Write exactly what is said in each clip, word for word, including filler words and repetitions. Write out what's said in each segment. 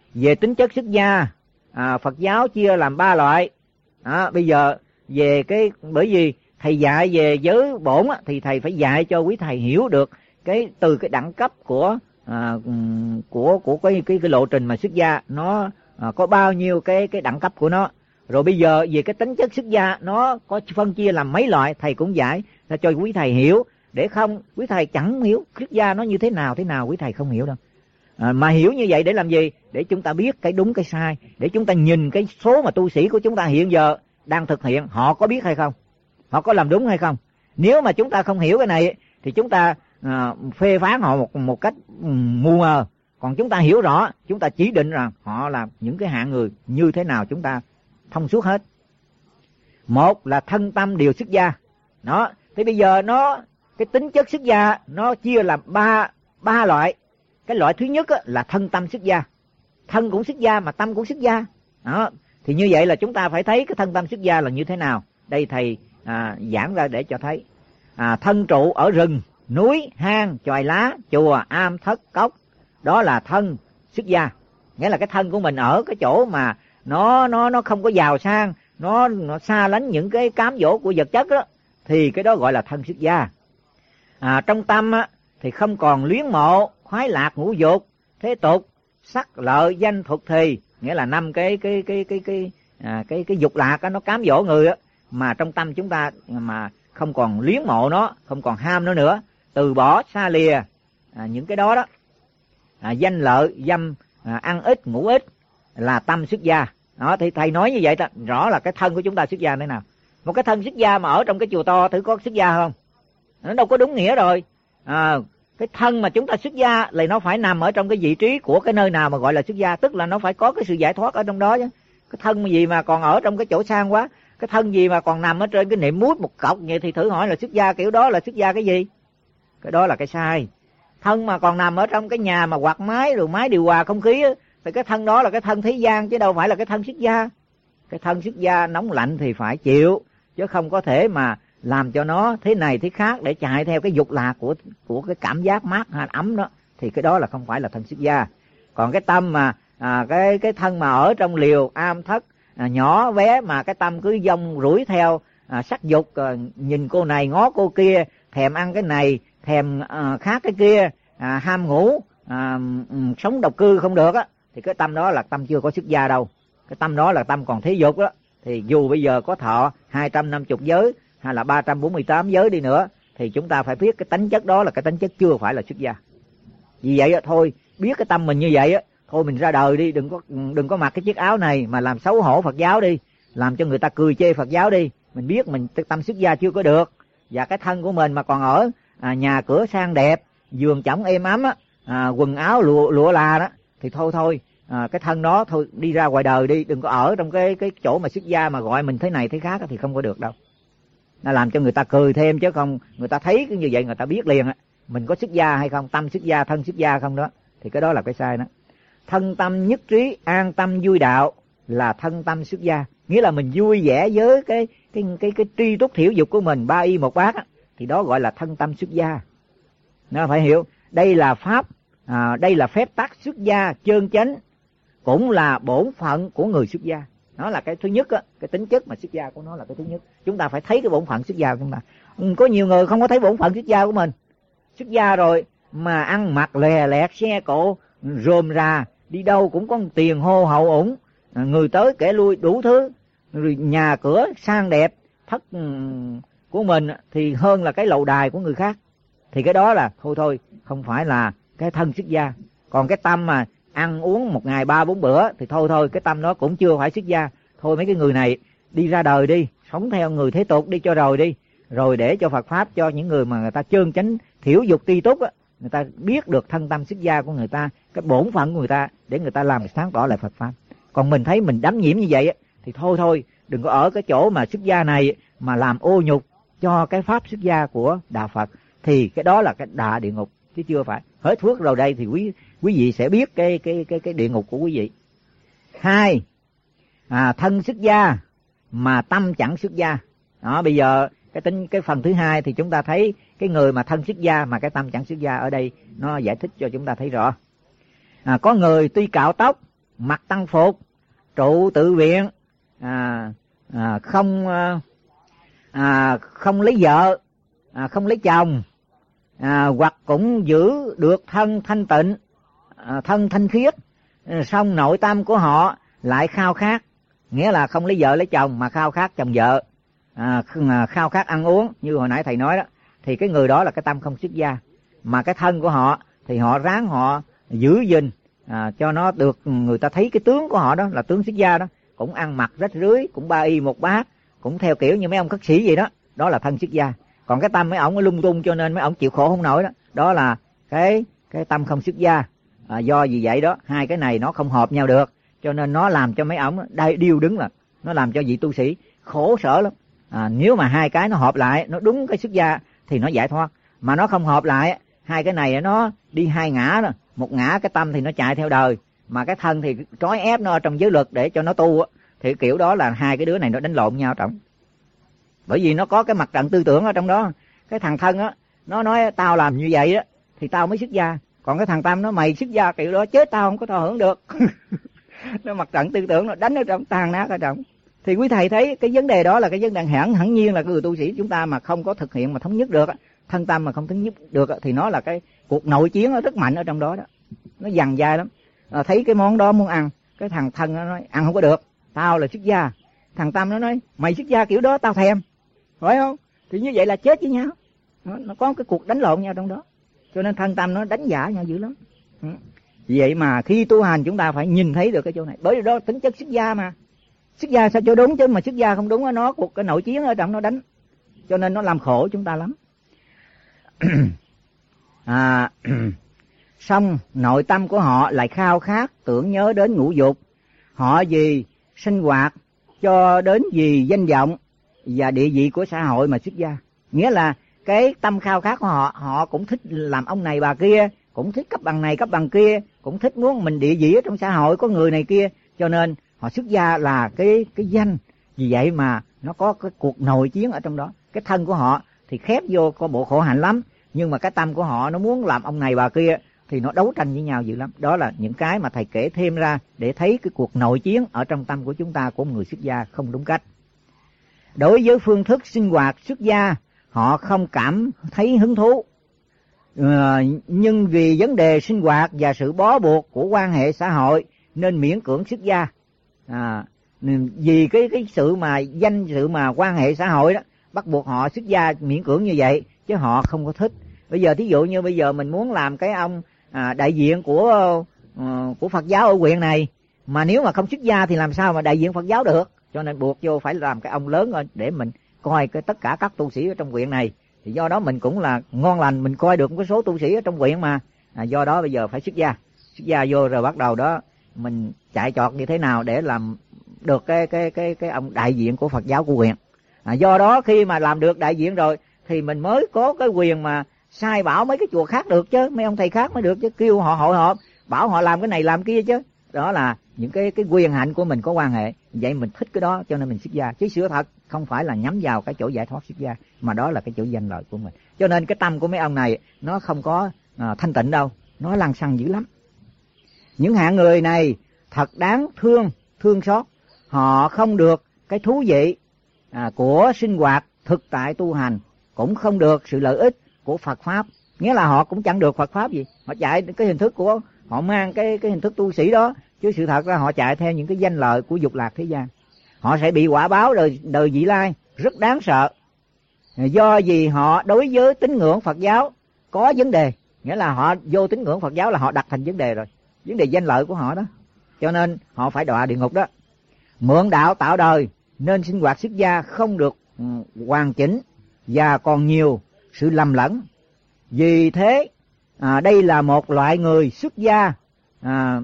Về tính chất xuất gia, à, Phật giáo chia làm ba loại. Đó, bây giờ về cái, bởi vì thầy dạy về giới bổn á, thì thầy phải dạy cho quý thầy hiểu được cái từ cái đẳng cấp của à, của của cái cái cái lộ trình mà xuất gia nó à, có bao nhiêu cái cái đẳng cấp của nó. Rồi bây giờ về cái tính chất xuất gia nó có phân chia làm mấy loại, thầy cũng giải cho quý thầy hiểu, để không quý thầy chẳng hiểu xuất gia nó như thế nào thế nào, quý thầy không hiểu đâu. À, mà hiểu như vậy để làm gì? Để chúng ta biết cái đúng cái sai, để chúng ta nhìn cái số mà tu sĩ của chúng ta hiện giờ đang thực hiện, họ có biết hay không, họ có làm đúng hay không. Nếu mà chúng ta không hiểu cái này thì chúng ta à, phê phán họ một một cách um, mù mờ. Còn chúng ta hiểu rõ, chúng ta chỉ định rằng họ là những cái hạng người như thế nào, chúng ta thông suốt hết. Một là thân tâm đều xuất gia. Đó, thì bây giờ nó cái tính chất xuất gia nó chia làm ba ba loại. Cái loại thứ nhất á, là thân tâm xuất gia. Thân cũng xuất gia mà tâm cũng xuất gia. Đó, thì như vậy là chúng ta phải thấy cái thân tâm xuất gia là như thế nào. Đây thầy à, giảng ra để cho thấy. À, thân trụ ở rừng, núi, hang, chòi lá, chùa, am, thất, cốc, đó là thân xuất gia. Nghĩa là cái thân của mình ở cái chỗ mà nó nó nó không có giàu sang, nó nó xa lánh những cái cám dỗ của vật chất đó, thì cái đó gọi là thân xuất gia. À, trong tâm á, thì không còn luyến mộ, khoái lạc, ngũ dục, thế tục, sắc, lợi, danh, thuật thì, nghĩa là năm cái cái cái cái cái à, cái cái dục lạc á, nó cám dỗ người á, mà trong tâm chúng ta mà không còn luyến mộ nó, không còn ham nó nữa, từ bỏ xa lìa à, những cái đó đó, à, danh lợi, dâm, à, ăn ít, ngủ ít là tâm xuất gia. Đó, thì thầy nói như vậy ta, rõ là cái thân của chúng ta xuất gia thế nào. Một cái thân xuất gia mà ở trong cái chùa to thử có xuất gia không? Nó đâu có đúng nghĩa rồi. À, cái thân mà chúng ta xuất gia là nó phải nằm ở trong cái vị trí của cái nơi nào mà gọi là xuất gia, tức là nó phải có cái sự giải thoát ở trong đó chứ. Cái thân gì mà còn ở trong cái chỗ sang quá, cái thân gì mà còn nằm ở trên cái niệm mút một cọc vậy thì thử hỏi là xuất gia kiểu đó là xuất gia cái gì? Cái đó là cái sai. Thân mà còn nằm ở trong cái nhà mà quạt máy rồi máy điều hòa không khí á, thì cái thân đó là cái thân thế gian chứ đâu phải là cái thân xuất gia. Cái thân xuất gia nóng lạnh thì phải chịu, chứ không có thể mà làm cho nó thế này thế khác để chạy theo cái dục lạc của của cái cảm giác mát hay ấm đó, thì cái đó là không phải là thân xuất gia. Còn cái tâm mà à, cái cái thân mà ở trong liều am thất à, nhỏ bé mà cái tâm cứ dông rủi theo à, sắc dục, à, nhìn cô này ngó cô kia, thèm ăn cái này, thèm à, khác cái kia, à, ham ngủ, à, um, sống độc cư không được á, thì cái tâm đó là tâm chưa có xuất gia đâu. Cái tâm đó là tâm còn thế dục đó. Thì dù bây giờ có thọ hai trăm năm mươi giới hay là ba trăm bốn mươi tám giới đi nữa, thì chúng ta phải biết cái tánh chất đó là cái tánh chất chưa phải là xuất gia. Vì vậy á, thôi biết cái tâm mình như vậy á, thôi mình ra đời đi, đừng có đừng có mặc cái chiếc áo này mà làm xấu hổ Phật giáo đi, làm cho người ta cười chê Phật giáo đi. Mình biết mình tâm xuất gia chưa có được, và cái thân của mình mà còn ở à, nhà cửa sang đẹp, giường chõng êm ấm á, à, quần áo lụa lụa là đó, thì thôi thôi à, cái thân đó thôi đi ra ngoài đời đi, đừng có ở trong cái cái chỗ mà xuất gia mà gọi mình thế này thế khác thì không có được đâu. Nó làm cho người ta cười thêm, chứ không người ta thấy như vậy người ta biết liền á mình có xuất gia hay không, tâm xuất gia, thân xuất gia không đó, thì cái đó là cái sai đó. Thân tâm nhất trí, an tâm vui đạo là thân tâm xuất gia, nghĩa là mình vui vẻ với cái cái cái cái tri túc thiểu dục của mình, ba y một bát á, thì đó gọi là thân tâm xuất gia. Nó phải hiểu, đây là pháp, à, đây là phép tắc xuất gia chân chánh, cũng là bổn phận của người xuất gia. Nó là cái thứ nhất á, cái tính chất mà xuất gia của nó là cái thứ nhất. Chúng ta phải thấy cái bổn phận xuất gia của chúng ta. Có nhiều người không có thấy bổn phận xuất gia của mình. Xuất gia rồi mà ăn mặc lè lẹt, xe cộ rôm rà, đi đâu cũng có tiền hô hậu ủng, người tới kẻ lui đủ thứ, rồi nhà cửa sang đẹp, thất của mình thì hơn là cái lầu đài của người khác. Thì cái đó là thôi thôi, không phải là cái thân xuất gia. Còn cái tâm mà ăn uống một ngày ba bốn bữa thì thôi thôi, cái tâm đó cũng chưa phải xuất gia. Thôi mấy cái người này đi ra đời đi, sống theo người thế tục đi cho rồi đi, rồi để cho Phật pháp cho những người mà người ta chơn chánh thiểu dục ti túc á, người ta biết được thân tâm xuất gia của người ta, cái bổn phận của người ta, để người ta làm sáng tỏ lại Phật pháp. Còn mình thấy mình đắm nhiễm như vậy á, thì thôi thôi, đừng có ở cái chỗ mà xuất gia này mà làm ô nhục cho cái pháp xuất gia của đạo Phật, thì cái đó là cái đọa địa ngục chứ chưa phải. Hết phước rồi đây thì quý quý vị sẽ biết cái cái cái cái địa ngục của quý vị. Hai, à, thân xuất gia mà tâm chẳng xuất gia. Đó, bây giờ cái tính cái phần thứ hai thì chúng ta thấy cái người mà thân xuất gia mà cái tâm chẳng xuất gia, ở đây nó giải thích cho chúng ta thấy rõ. À, có người tuy cạo tóc mặc tăng phục, trụ tự viện, à, à, không à, không lấy vợ, à, không lấy chồng, à, hoặc cũng giữ được thân thanh tịnh, à, thân thanh khiết, song nội tâm của họ lại khao khát, nghĩa là không lấy vợ lấy chồng mà khao khát chồng vợ, à, khao khát ăn uống như hồi nãy thầy nói đó, thì cái người đó là cái tâm không xuất gia. Mà cái thân của họ thì họ ráng họ giữ gìn, à, cho nó được người ta thấy cái tướng của họ đó là tướng xuất gia đó, cũng ăn mặc rách rưới, cũng ba y một bát, cũng theo kiểu như mấy ông khất sĩ vậy đó, đó là thân xuất gia. Còn cái tâm mấy ổng lung tung cho nên mấy ổng chịu khổ không nổi đó, đó là cái cái tâm không xuất gia. À, do vì vậy đó, hai cái này nó không hợp nhau được, cho nên nó làm cho mấy ổng đây điêu đứng, là nó làm cho vị tu sĩ khổ sở lắm. À, nếu mà hai cái nó hợp lại, nó đúng cái xuất gia thì nó giải thoát, mà nó không hợp lại, hai cái này nó đi hai ngã đó. Một ngã cái tâm thì nó chạy theo đời, mà cái thân thì trói ép nó trong giới luật để cho nó tu, thì kiểu đó là hai cái đứa này nó đánh lộn nhau trọng. Bởi vì nó có cái mặt trận tư tưởng ở trong đó. Cái thằng thân á, nó nói tao làm như vậy đó thì tao mới xuất gia, còn cái thằng tâm nó mày xuất gia kiểu đó chết tao không có thọ hưởng được. Nó mặt trận tư tưởng nó đánh ở trong, tan nát ở trong. Thì quý thầy thấy cái vấn đề đó là cái vấn đề hẳn hẳn nhiên là cái người tu sĩ chúng ta mà không có thực hiện mà thống nhất được, thân tâm mà không thống nhất được, thì nó là cái cuộc nội chiến nó rất mạnh ở trong đó đó. Nó dằn dai lắm. À, thấy cái món đó muốn ăn, cái thằng thân nó nói ăn không có được, tao là xuất gia. Thằng tâm nó nói mày xuất gia kiểu đó tao thèm, phải không? Thì như vậy là chết với nhau. Nó, nó có cái cuộc đánh lộn nhau trong đó, cho nên thân tâm nó đánh giả nhau dữ lắm. Ừ. Vậy mà khi tu hành chúng ta phải nhìn thấy được cái chỗ này, bởi vì đó tính chất xuất gia mà. Xuất gia sao cho đúng, chứ mà xuất gia không đúng, nó cuộc cái nội chiến ở trong nó đánh, cho nên nó làm khổ chúng ta lắm. à, Xong nội tâm của họ lại khao khát tưởng nhớ đến ngũ dục, họ vì sinh hoạt cho đến vì danh vọng và địa vị của xã hội mà xuất gia. Nghĩa là cái tâm khao khát của họ, họ cũng thích làm ông này bà kia, cũng thích cấp bằng này cấp bằng kia, cũng thích muốn mình địa vị ở trong xã hội có người này kia, cho nên họ xuất gia là cái cái danh. Vì vậy mà nó có cái cuộc nội chiến ở trong đó. Cái thân của họ thì khép vô có bộ khổ hạnh lắm, nhưng mà cái tâm của họ nó muốn làm ông này bà kia, thì nó đấu tranh với nhau dữ lắm. Đó là những cái mà thầy kể thêm ra để thấy cái cuộc nội chiến ở trong tâm của chúng ta, của một người xuất gia không đúng cách. Đối với phương thức sinh hoạt xuất gia, họ không cảm thấy hứng thú, ờ, nhưng vì vấn đề sinh hoạt và sự bó buộc của quan hệ xã hội nên miễn cưỡng xuất gia. À, vì cái cái sự mà danh sự mà quan hệ xã hội đó bắt buộc họ xuất gia miễn cưỡng như vậy, chứ họ không có thích. Bây giờ thí dụ như bây giờ mình muốn làm cái ông à, đại diện của uh, của Phật giáo ở huyện này, mà nếu mà không xuất gia thì làm sao mà đại diện Phật giáo được, cho nên buộc vô phải làm cái ông lớn rồi để mình coi cái tất cả các tu sĩ ở trong huyện này. Thì do đó mình cũng là ngon lành, mình coi được một số tu sĩ ở trong huyện mà, à, do đó bây giờ phải xuất gia. Xuất gia vô rồi bắt đầu đó mình chạy chọt như thế nào để làm được cái cái cái cái ông đại diện của Phật giáo của huyện. À, do đó khi mà làm được đại diện rồi thì mình mới có cái quyền mà sai bảo mấy cái chùa khác được chứ, mấy ông thầy khác mới được chứ, kêu họ hội họp bảo họ làm cái này làm kia chứ. Đó là những cái cái quyền hạnh của mình có quan hệ, vậy mình thích cái đó cho nên mình xuất gia. Chứ sự thật không phải là nhắm vào cái chỗ giải thoát xuất gia, mà đó là cái chỗ danh lợi của mình. Cho nên cái tâm của mấy ông này nó không có à, thanh tịnh đâu, nó lăng xăng dữ lắm. Những hạng người này thật đáng thương, thương xót. Họ không được cái thú vị à, của sinh hoạt thực tại tu hành, cũng không được sự lợi ích của Phật Pháp. Nghĩa là họ cũng chẳng được Phật Pháp gì. Họ chạy cái hình thức của họ, mang cái cái hình thức tu sĩ đó, chứ sự thật ra họ chạy theo những cái danh lợi của dục lạc thế gian. Họ sẽ bị quả báo đời, đời vị lai rất đáng sợ. Do vì họ đối với tín ngưỡng Phật giáo có vấn đề. Nghĩa là họ vô tín ngưỡng Phật giáo là họ đặt thành vấn đề rồi, vấn đề danh lợi của họ đó, cho nên họ phải đọa địa ngục đó. Mượn đạo tạo đời nên sinh hoạt xuất gia không được hoàn chỉnh và còn nhiều sự lầm lẫn. Vì thế à, đây là một loại người xuất gia. à,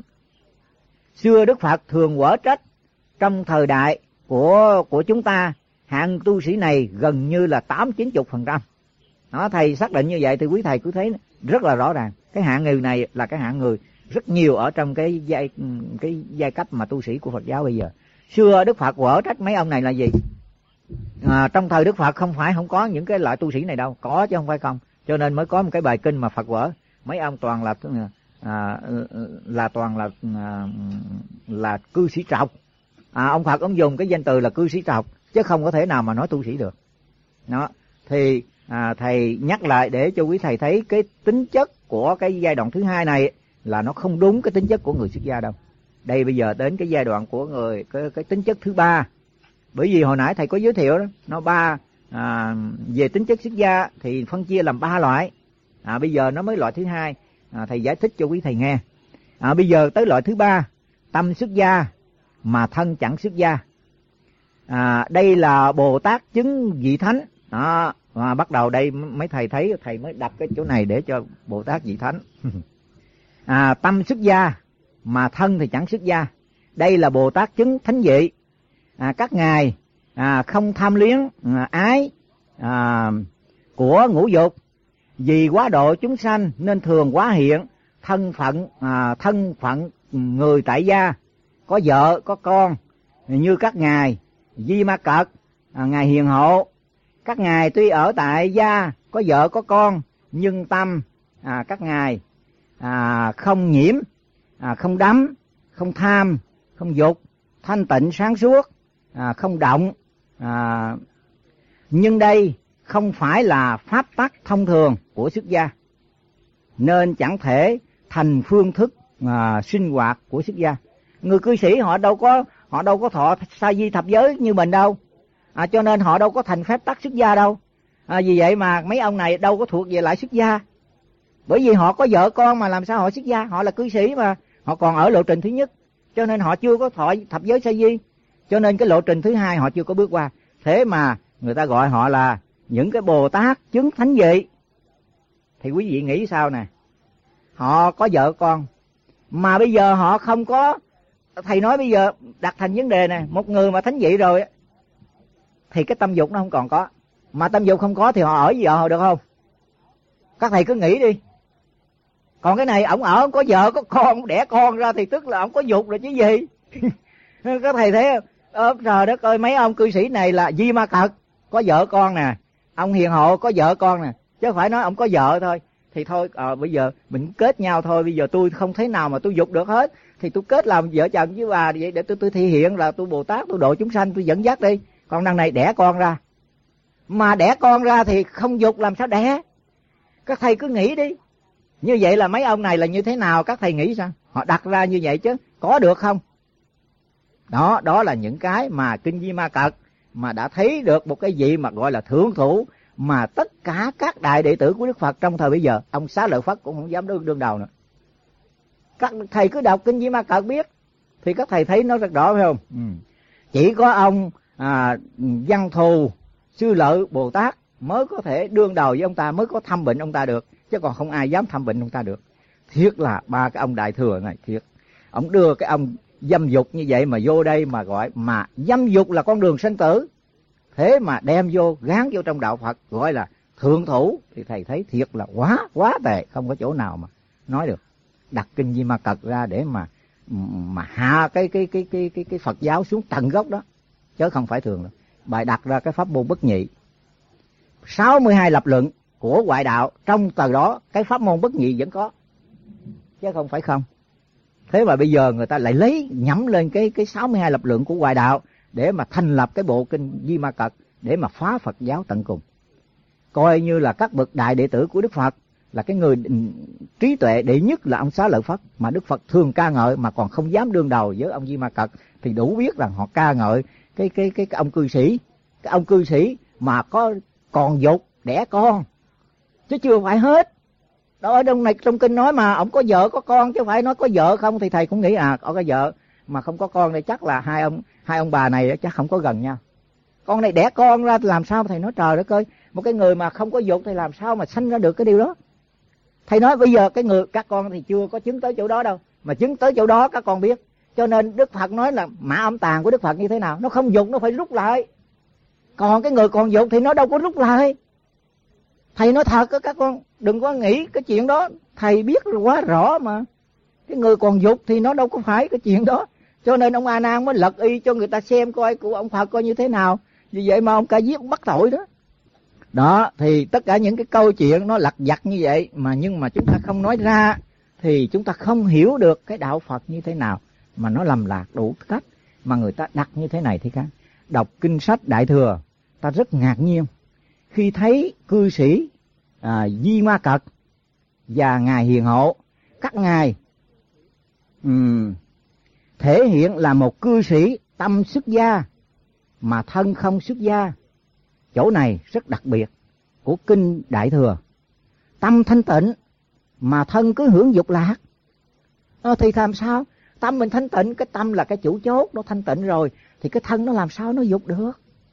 Xưa Đức Phật thường quở trách trong thời đại của của chúng ta, hạng tu sĩ này gần như là tám chín chục phần trăm. Đó, thầy xác định như vậy thì quý thầy cứ thấy rất là rõ ràng. Cái hạng người này là cái hạng người rất nhiều ở trong cái giai cái giai cấp mà tu sĩ của Phật giáo bây giờ. Xưa Đức Phật quở trách mấy ông này là gì? À, trong thời Đức Phật không phải không có những cái loại tu sĩ này đâu, có chứ không phải không. Cho nên mới có một cái bài kinh mà Phật quở mấy ông toàn là à, là toàn là à, là cư sĩ trọc. À, ông Phật ông dùng cái danh từ là cư sĩ trọc chứ không có thể nào mà nói tu sĩ được. Đó thì à, thầy nhắc lại để cho quý thầy thấy cái tính chất của cái giai đoạn thứ hai này là nó không đúng cái tính chất của người xuất gia đâu. Đây bây giờ đến cái giai đoạn của người cái, cái tính chất thứ ba. Bởi vì hồi nãy thầy có giới thiệu đó, nó ba à, về tính chất xuất gia thì phân chia làm ba loại. À, bây giờ nó mới loại thứ hai, à, thầy giải thích cho quý thầy nghe. À, bây giờ tới loại thứ ba, tâm xuất gia mà thân chẳng xuất gia. À, đây là Bồ Tát chứng vị thánh. Đó, à, bắt đầu đây mấy thầy thấy thầy mới đặt cái chỗ này để cho Bồ Tát vị thánh. À, tâm xuất gia mà thân thì chẳng xuất gia. Đây là Bồ Tát chứng thánh vị. À, các ngài à, không tham luyến à, ái à, của ngũ dục, vì quá độ chúng sanh nên thường quá hiện thân phận à, thân phận người tại gia, có vợ có con, như các ngài Di Ma Cật, à, ngài Hiền Hộ. Các ngài tuy ở tại gia có vợ có con, nhưng tâm à, các ngài à, không nhiễm, à, không đắm, không tham, không dục, thanh tịnh sáng suốt, à, không động. À, nhưng đây không phải là pháp tắc thông thường của xuất gia, nên chẳng thể thành phương thức à, sinh hoạt của xuất gia. Người cư sĩ họ đâu có họ đâu có thọ sa di thập giới như mình đâu, à, cho nên họ đâu có thành phép tắc xuất gia đâu. À, vì vậy mà mấy ông này đâu có thuộc về lại xuất gia, bởi vì họ có vợ con mà làm sao họ xuất gia. Họ là cư sĩ mà, họ còn ở lộ trình thứ nhất, cho nên họ chưa có thọ thập giới sa di, cho nên cái lộ trình thứ hai họ chưa có bước qua. Thế mà người ta gọi họ là những cái Bồ Tát chứng thánh vị. Thì quý vị nghĩ sao nè, họ có vợ con mà bây giờ họ không có. Thầy nói bây giờ đặt thành vấn đề nè, một người mà thánh vị rồi thì cái tâm dục nó không còn có, mà tâm dục không có thì họ ở với vợ họ được không? Các thầy cứ nghĩ đi. Còn cái này ổng ở có vợ có con, đẻ con ra thì tức là ổng có dục rồi chứ gì. Các thầy thấy không? Ơ trời đất ơi, mấy ông cư sĩ này là Di Ma Cật có vợ con nè, ông Hiền Hộ có vợ con nè, chứ phải nói ông có vợ thôi thì thôi à, bây giờ mình kết nhau thôi. Bây giờ tôi không thế nào mà tôi dục được hết, thì tôi kết làm vợ chồng với bà vậy để tôi tôi thể hiện là tôi Bồ Tát, tôi độ chúng sanh, tôi dẫn dắt đi. Còn đằng này đẻ con ra, mà đẻ con ra thì không dục làm sao đẻ? Các thầy cứ nghĩ đi, như vậy là mấy ông này là như thế nào? Các thầy nghĩ sao? Họ đặt ra như vậy chứ có được không? Đó, đó là những cái mà kinh Di Ma Cật mà đã thấy được một cái gì mà gọi là thượng thủ, mà tất cả các đại đệ tử của Đức Phật trong thời bây giờ, ông Xá Lợi Phất cũng không dám đương đương đầu nữa. Các thầy cứ đọc kinh Di Ma Cật biết thì các thầy thấy nó rất rõ, phải không? Ừ. Chỉ có ông à, Văn Thù Sư Lợi Bồ Tát mới có thể đương đầu với ông ta, mới có thăm bệnh ông ta được, chứ còn không ai dám thăm bệnh ông ta được. Thiệt là ba cái ông đại thừa này thiệt, ông đưa cái ông dâm dục như vậy mà vô đây mà gọi, mà dâm dục là con đường sanh tử, thế mà đem vô gán vô trong đạo Phật gọi là thượng thủ, thì thầy thấy thiệt là quá quá tệ, không có chỗ nào mà nói được. Đặt kinh Di Ma Cật ra để mà mà hạ cái cái cái cái cái cái Phật giáo xuống tận gốc đó, chứ không phải thường đâu. Bài đặt ra cái pháp môn bất nhị, sáu mươi hai lập luận của ngoại đạo, trong tờ đó cái pháp môn bất nhị vẫn có, chứ không phải không. Thế mà bây giờ người ta lại lấy nhắm lên cái cái sáu mươi hai lập luận của ngoại đạo để mà thành lập cái bộ kinh Di Ma Cật để mà phá Phật giáo tận cùng. Coi như là các bậc đại đệ tử của Đức Phật là cái người trí tuệ đệ nhất là ông Xá Lợi Phất, mà Đức Phật thường ca ngợi mà còn không dám đương đầu với ông Di Ma Cật, thì đủ biết rằng họ ca ngợi cái cái cái, cái ông cư sĩ, cái ông cư sĩ mà có còn dục đẻ con, chứ chưa phải hết. Đó, ở trong này trong kinh nói mà ông có vợ có con, chứ phải nói có vợ không thì thầy cũng nghĩ à có cái vợ mà không có con thì chắc là hai ông hai ông bà này chắc không có gần nhau. Con này đẻ con ra làm sao thầy nói trời đất ơi, một cái người mà không có dục thì làm sao mà sanh ra được cái điều đó. Thầy nói bây giờ cái người các con thì chưa có chứng tới chỗ đó đâu, mà chứng tới chỗ đó các con biết. Cho nên Đức Phật nói là mã âm tàng của Đức Phật như thế nào, nó không dục nó phải rút lại. Còn cái người còn dục thì nó đâu có rút lại. Thầy nói thật đó, các con đừng có nghĩ cái chuyện đó, thầy biết quá rõ mà. Cái người còn dục thì nó đâu có phải cái chuyện đó. Cho nên ông A Nan mới lật y cho người ta xem coi của ông Phật coi như thế nào. Vì vậy mà ông Ca Diếp bắt tội đó. Đó thì tất cả những cái câu chuyện nó lặt vặt như vậy mà nhưng mà chúng ta không nói ra, thì chúng ta không hiểu được cái đạo Phật như thế nào, mà nó lầm lạc đủ cách mà người ta đặt như thế này thì khác. Đọc kinh sách Đại Thừa, ta rất ngạc nhiên khi thấy cư sĩ à, Di Ma Cật và ngài Hiền Hộ, các ngài um, thể hiện là một cư sĩ tâm xuất gia mà thân không xuất gia. Chỗ này rất đặc biệt của kinh Đại Thừa. Tâm thanh tịnh mà thân cứ hưởng dục lạc, à, thì làm sao? Tâm mình thanh tịnh, cái tâm là cái chủ chốt, nó thanh tịnh rồi thì cái thân nó làm sao nó dục được,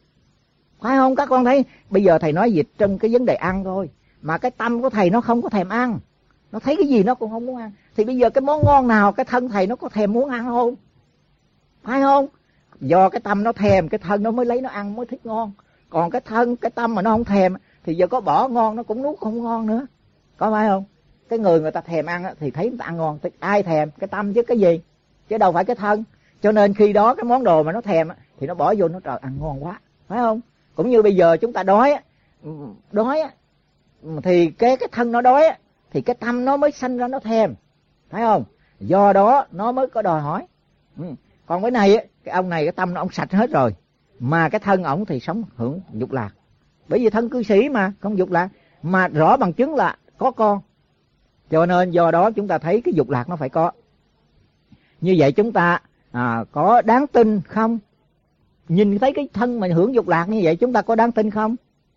phải không? Các con thấy bây giờ thầy nói dịch trong cái vấn đề ăn thôi, mà cái tâm của thầy nó không có thèm ăn, nó thấy cái gì nó cũng không muốn ăn, thì bây giờ cái món ngon nào cái thân thầy nó có thèm muốn ăn không? Phải không? Do cái tâm nó thèm, cái thân nó mới lấy nó ăn, mới thích ngon. Còn cái thân, cái tâm mà nó không thèm thì giờ có bỏ ngon nó cũng nuốt không ngon nữa, có phải không? Cái người người ta thèm ăn thì thấy người ta ăn ngon, thì ai thèm? Cái tâm chứ cái gì, chứ đâu phải cái thân. Cho nên khi đó cái món đồ mà nó thèm thì nó bỏ vô, nó trời ăn ngon quá, phải không? Cũng như bây giờ chúng ta đói đói thì cái cái thân nó đói thì cái tâm nó mới sanh ra nó thèm, phải không? Do đó nó mới có đòi hỏi. Còn cái này cái ông này cái tâm nó ông sạch hết rồi, mà cái thân ổng thì sống hưởng dục lạc, bởi vì thân cư sĩ mà không dục lạc, mà rõ bằng chứng là có con. Cho nên do đó chúng ta thấy cái dục lạc nó phải có. Như vậy chúng ta à, có đáng tin không? Nhìn thấy cái thân mà hưởng dục lạc như vậy chúng ta có đáng tin không?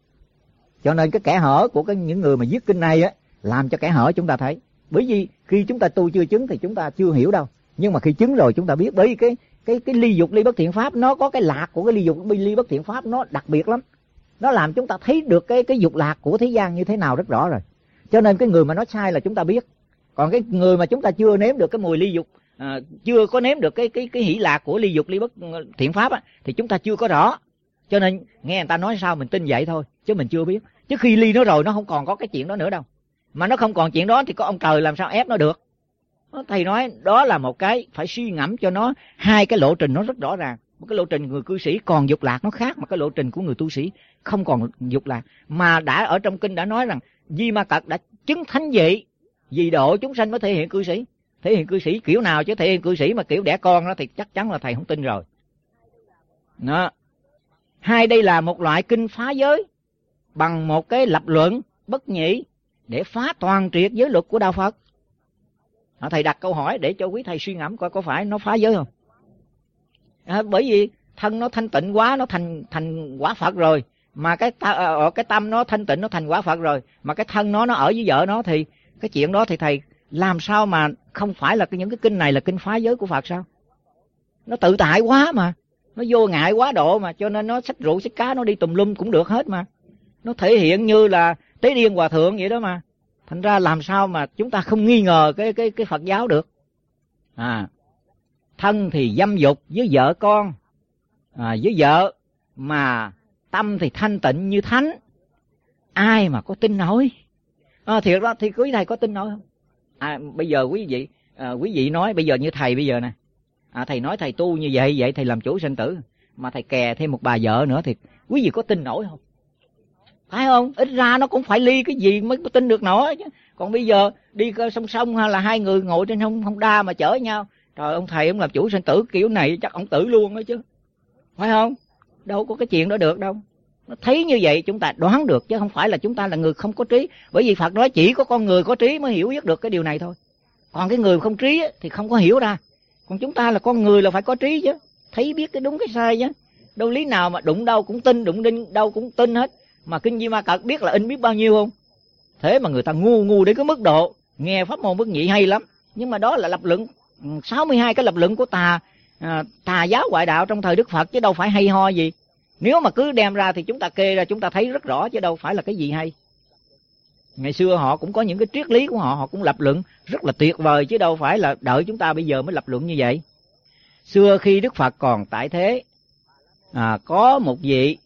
Cho nên cái kẽ hở của cái những người mà viết kinh này á, làm cho kẽ hở chúng ta thấy. Bởi vì khi chúng ta tu chưa chứng thì chúng ta chưa hiểu đâu, nhưng mà khi chứng rồi chúng ta biết. Bởi vì cái cái cái ly dục ly bất thiện pháp nó có cái lạc của cái ly dục ly bất thiện pháp, nó đặc biệt lắm. Nó làm chúng ta thấy được cái cái dục lạc của thế gian như thế nào rất rõ rồi. Cho nên cái người mà nói sai là chúng ta biết. Còn cái người mà chúng ta chưa nếm được cái mùi ly dục, à, chưa có nếm được cái cái cái hỷ lạc của ly dục ly bất thiện pháp á, thì chúng ta chưa có rõ. Cho nên nghe người ta nói sao mình tin vậy thôi, chứ mình chưa biết. Chứ khi ly nó rồi nó không còn có cái chuyện đó nữa đâu. Mà nó không còn chuyện đó thì có ông trời làm sao ép nó được. Thầy nói đó là một cái phải suy ngẫm cho nó, hai cái lộ trình nó rất rõ ràng. Một cái lộ trình người cư sĩ còn dục lạc nó khác, mà cái lộ trình của người tu sĩ không còn dục lạc. Mà đã ở trong kinh đã nói rằng Di Ma Cật đã chứng thánh vị, vì độ chúng sanh mới thể hiện cư sĩ. Thể hiện cư sĩ kiểu nào chứ thể hiện cư sĩ mà kiểu đẻ con đó thì chắc chắn là thầy không tin rồi. Đó. Hai, đây là một loại kinh phá giới bằng một cái lập luận bất nhị để phá toàn triệt giới luật của đạo Phật. À, thầy đặt câu hỏi để cho quý thầy suy ngẫm coi có phải nó phá giới không. À, bởi vì thân nó thanh tịnh quá, nó thành thành quả Phật rồi, mà cái ta, cái tâm nó thanh tịnh nó thành quả Phật rồi, mà cái thân nó nó ở với vợ nó, thì cái chuyện đó thì thầy làm sao mà không phải là những cái kinh này là kinh phá giới của Phật sao? Nó tự tại quá mà, nó vô ngại quá độ mà, cho nên nó xách rượu xách cá nó đi tùm lum cũng được hết mà. Nó thể hiện như là Tế Điên Hòa Thượng vậy đó mà. Thành ra làm sao mà chúng ta không nghi ngờ cái cái cái Phật giáo được. À, thân thì dâm dục với vợ con, à, với vợ, mà tâm thì thanh tịnh như thánh. Ai mà có tin nổi? À, thiệt đó, thì quý thầy có tin nổi không? À, bây giờ quý vị à, quý vị nói bây giờ như thầy bây giờ nè, à, thầy nói thầy tu như vậy vậy thầy làm chủ sanh tử, mà thầy kè thêm một bà vợ nữa thì quý vị có tin nổi không? Phải không? Ít ra nó cũng phải ly cái gì mới tin được nổi chứ. Còn bây giờ đi song song hay là hai người ngồi trên hông hông đa mà chở nhau, trời, ông thầy ông làm chủ sanh tử kiểu này chắc ông tử luôn đó chứ, phải không? Đâu có cái chuyện đó được đâu. Nó thấy như vậy chúng ta đoán được, chứ không phải là chúng ta là người không có trí. Bởi vì Phật nói chỉ có con người có trí mới hiểu biết được cái điều này thôi. Còn cái người không trí thì không có hiểu ra. Còn chúng ta là con người là phải có trí chứ, thấy biết cái đúng cái sai chứ. Đâu lý nào mà đụng đâu cũng tin, đụng đinh đâu cũng tin hết. Mà kinh Di Ma Cật biết là in biết bao nhiêu không? Thế mà người ta ngu ngu đến cái mức độ nghe pháp môn bất nhị hay lắm, nhưng mà đó là lập luận sáu mươi hai cái lập luận của tà à, tà giáo ngoại đạo trong thời Đức Phật, chứ đâu phải hay ho gì. Nếu mà cứ đem ra thì chúng ta kê ra chúng ta thấy rất rõ, chứ đâu phải là cái gì hay. Ngày xưa họ cũng có những cái triết lý của họ, họ cũng lập luận rất là tuyệt vời, chứ đâu phải là đợi chúng ta bây giờ mới lập luận như vậy. Xưa khi Đức Phật còn tại thế, à, có một vị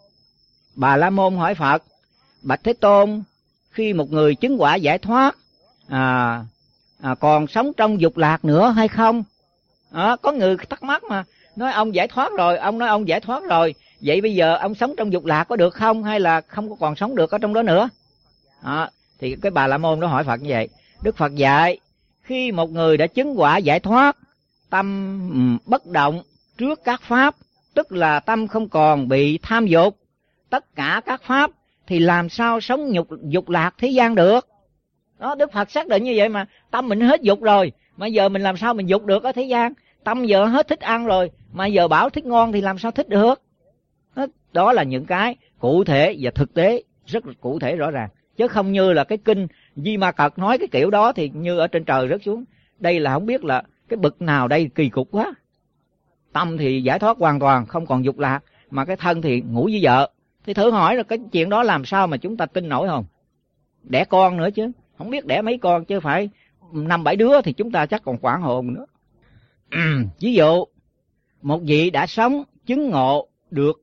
Bà La Môn hỏi Phật: Bạch Thế Tôn, khi một người chứng quả giải thoát à, à, còn sống trong dục lạc nữa hay không? À, có người thắc mắc mà, nói ông giải thoát rồi, ông nói ông giải thoát rồi, vậy bây giờ ông sống trong dục lạc có được không, hay là không có còn sống được ở trong đó nữa? À, thì cái Bà La Môn đó hỏi Phật như vậy. Đức Phật dạy, Khi một người đã chứng quả giải thoát, tâm bất động trước các pháp, tức là tâm không còn bị tham dục tất cả các pháp, thì làm sao sống nhục dục lạc thế gian được? Đó, Đức Phật xác định như vậy mà. Tâm mình hết dục rồi, mà giờ mình làm sao mình dục được ở thế gian? Tâm giờ hết thích ăn rồi, mà giờ bảo thích ngon thì làm sao thích được? Đó là những cái cụ thể và thực tế, rất là cụ thể rõ ràng. Chứ không như là cái kinh Di Ma Cật nói cái kiểu đó thì như ở trên trời rớt xuống. Đây là không biết là cái bậc nào đây, kỳ cục quá. Tâm thì giải thoát hoàn toàn, không còn dục lạc, mà cái thân thì ngủ với vợ. Thì thử hỏi là cái chuyện đó làm sao mà chúng ta tin nổi không? Đẻ con nữa chứ, không biết đẻ mấy con chứ phải năm bảy đứa thì chúng ta chắc còn quảng hồn nữa. Ví dụ, một vị đã sống chứng ngộ được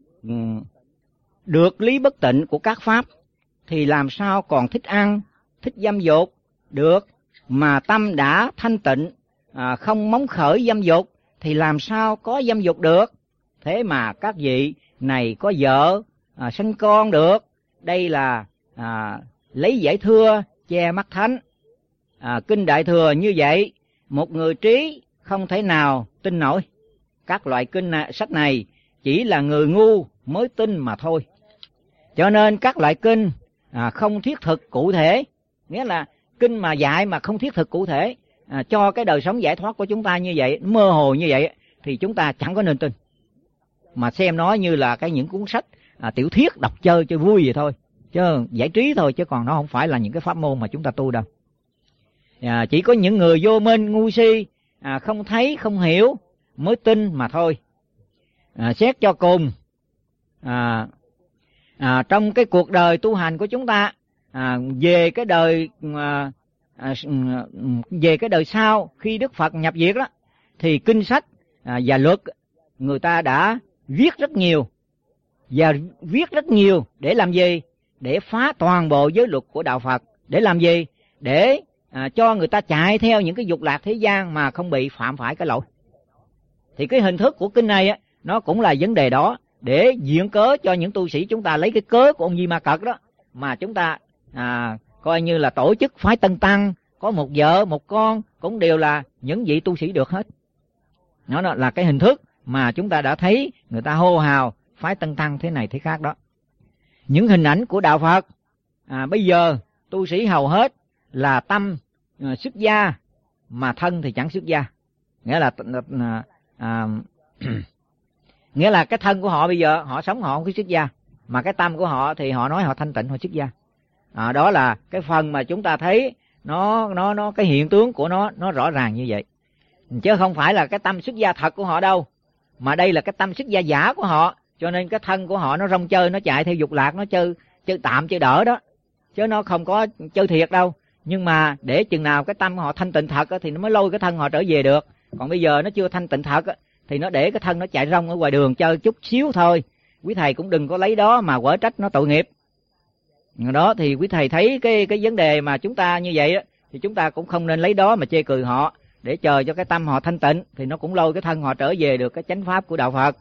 được lý bất tịnh của các pháp, thì làm sao còn thích ăn, thích dâm dục được? Mà tâm đã thanh tịnh, à, không móng khởi dâm dục, thì làm sao có dâm dục được? Thế mà các vị này có vợ, à, sinh con được. Đây là à, lấy giải thưa che mắt thánh. À, kinh Đại Thừa như vậy, một người trí không thể nào tin nổi. Các loại kinh này, sách này chỉ là người ngu mới tin mà thôi. Cho nên các loại kinh à, không thiết thực cụ thể, nghĩa là kinh mà dạy mà không thiết thực cụ thể à, cho cái đời sống giải thoát của chúng ta như vậy, mơ hồ như vậy, thì chúng ta chẳng có nên tin, mà xem nó như là cái những cuốn sách à, tiểu thuyết đọc chơi chơi vui vậy thôi, chứ giải trí thôi, chứ còn nó không phải là những cái pháp môn mà chúng ta tu đâu. À, chỉ có những người vô minh ngu si, à, không thấy không hiểu mới tin mà thôi. À, xét cho cùng, à, à, trong cái cuộc đời tu hành của chúng ta, à, về cái đời à, à, về cái đời sau khi Đức Phật nhập diệt đó, thì kinh sách à, và luật người ta đã viết rất nhiều, và viết rất nhiều để làm gì? Để phá toàn bộ giới luật của đạo Phật. Để làm gì? Để à, cho người ta chạy theo những cái dục lạc thế gian mà không bị phạm phải cái lỗi. Thì cái hình thức của kinh này á, nó cũng là vấn đề đó, để diện cớ cho những tu sĩ chúng ta lấy cái cớ của ông Di Ma Cật đó mà chúng ta à, coi như là tổ chức phái Tân Tăng, có một vợ một con, cũng đều là những vị tu sĩ được hết. Nó là cái hình thức mà chúng ta đã thấy người ta hô hào phái Tân Tăng thế này thế khác đó. Những hình ảnh của đạo Phật à, bây giờ tu sĩ hầu hết là tâm à, xuất gia, mà thân thì chẳng xuất gia. Nghĩa là à, à, nghĩa là cái thân của họ bây giờ họ sống họ không có xuất gia, mà cái tâm của họ thì họ nói họ thanh tịnh, họ xuất gia. À, đó là cái phần mà chúng ta thấy nó nó nó cái hiện tướng của nó nó rõ ràng như vậy, chứ không phải là cái tâm xuất gia thật của họ đâu, mà đây là cái tâm xuất gia giả của họ. Cho nên cái thân của họ nó rong chơi, nó chạy theo dục lạc, nó chơi chơi tạm chơi đỡ đó, chứ nó không có chơi thiệt đâu. Nhưng mà để chừng nào cái tâm họ thanh tịnh thật thì nó mới lôi cái thân họ trở về được. Còn bây giờ nó chưa thanh tịnh thật thì nó để cái thân nó chạy rong ở ngoài đường chơi chút xíu thôi. Quý thầy cũng đừng có lấy đó mà quở trách nó tội nghiệp. Đó thì quý thầy thấy cái cái vấn đề mà chúng ta như vậy á, thì chúng ta cũng không nên lấy đó mà chê cười họ, để chờ cho cái tâm họ thanh tịnh thì nó cũng lôi cái thân họ trở về được cái chánh pháp của đạo Phật.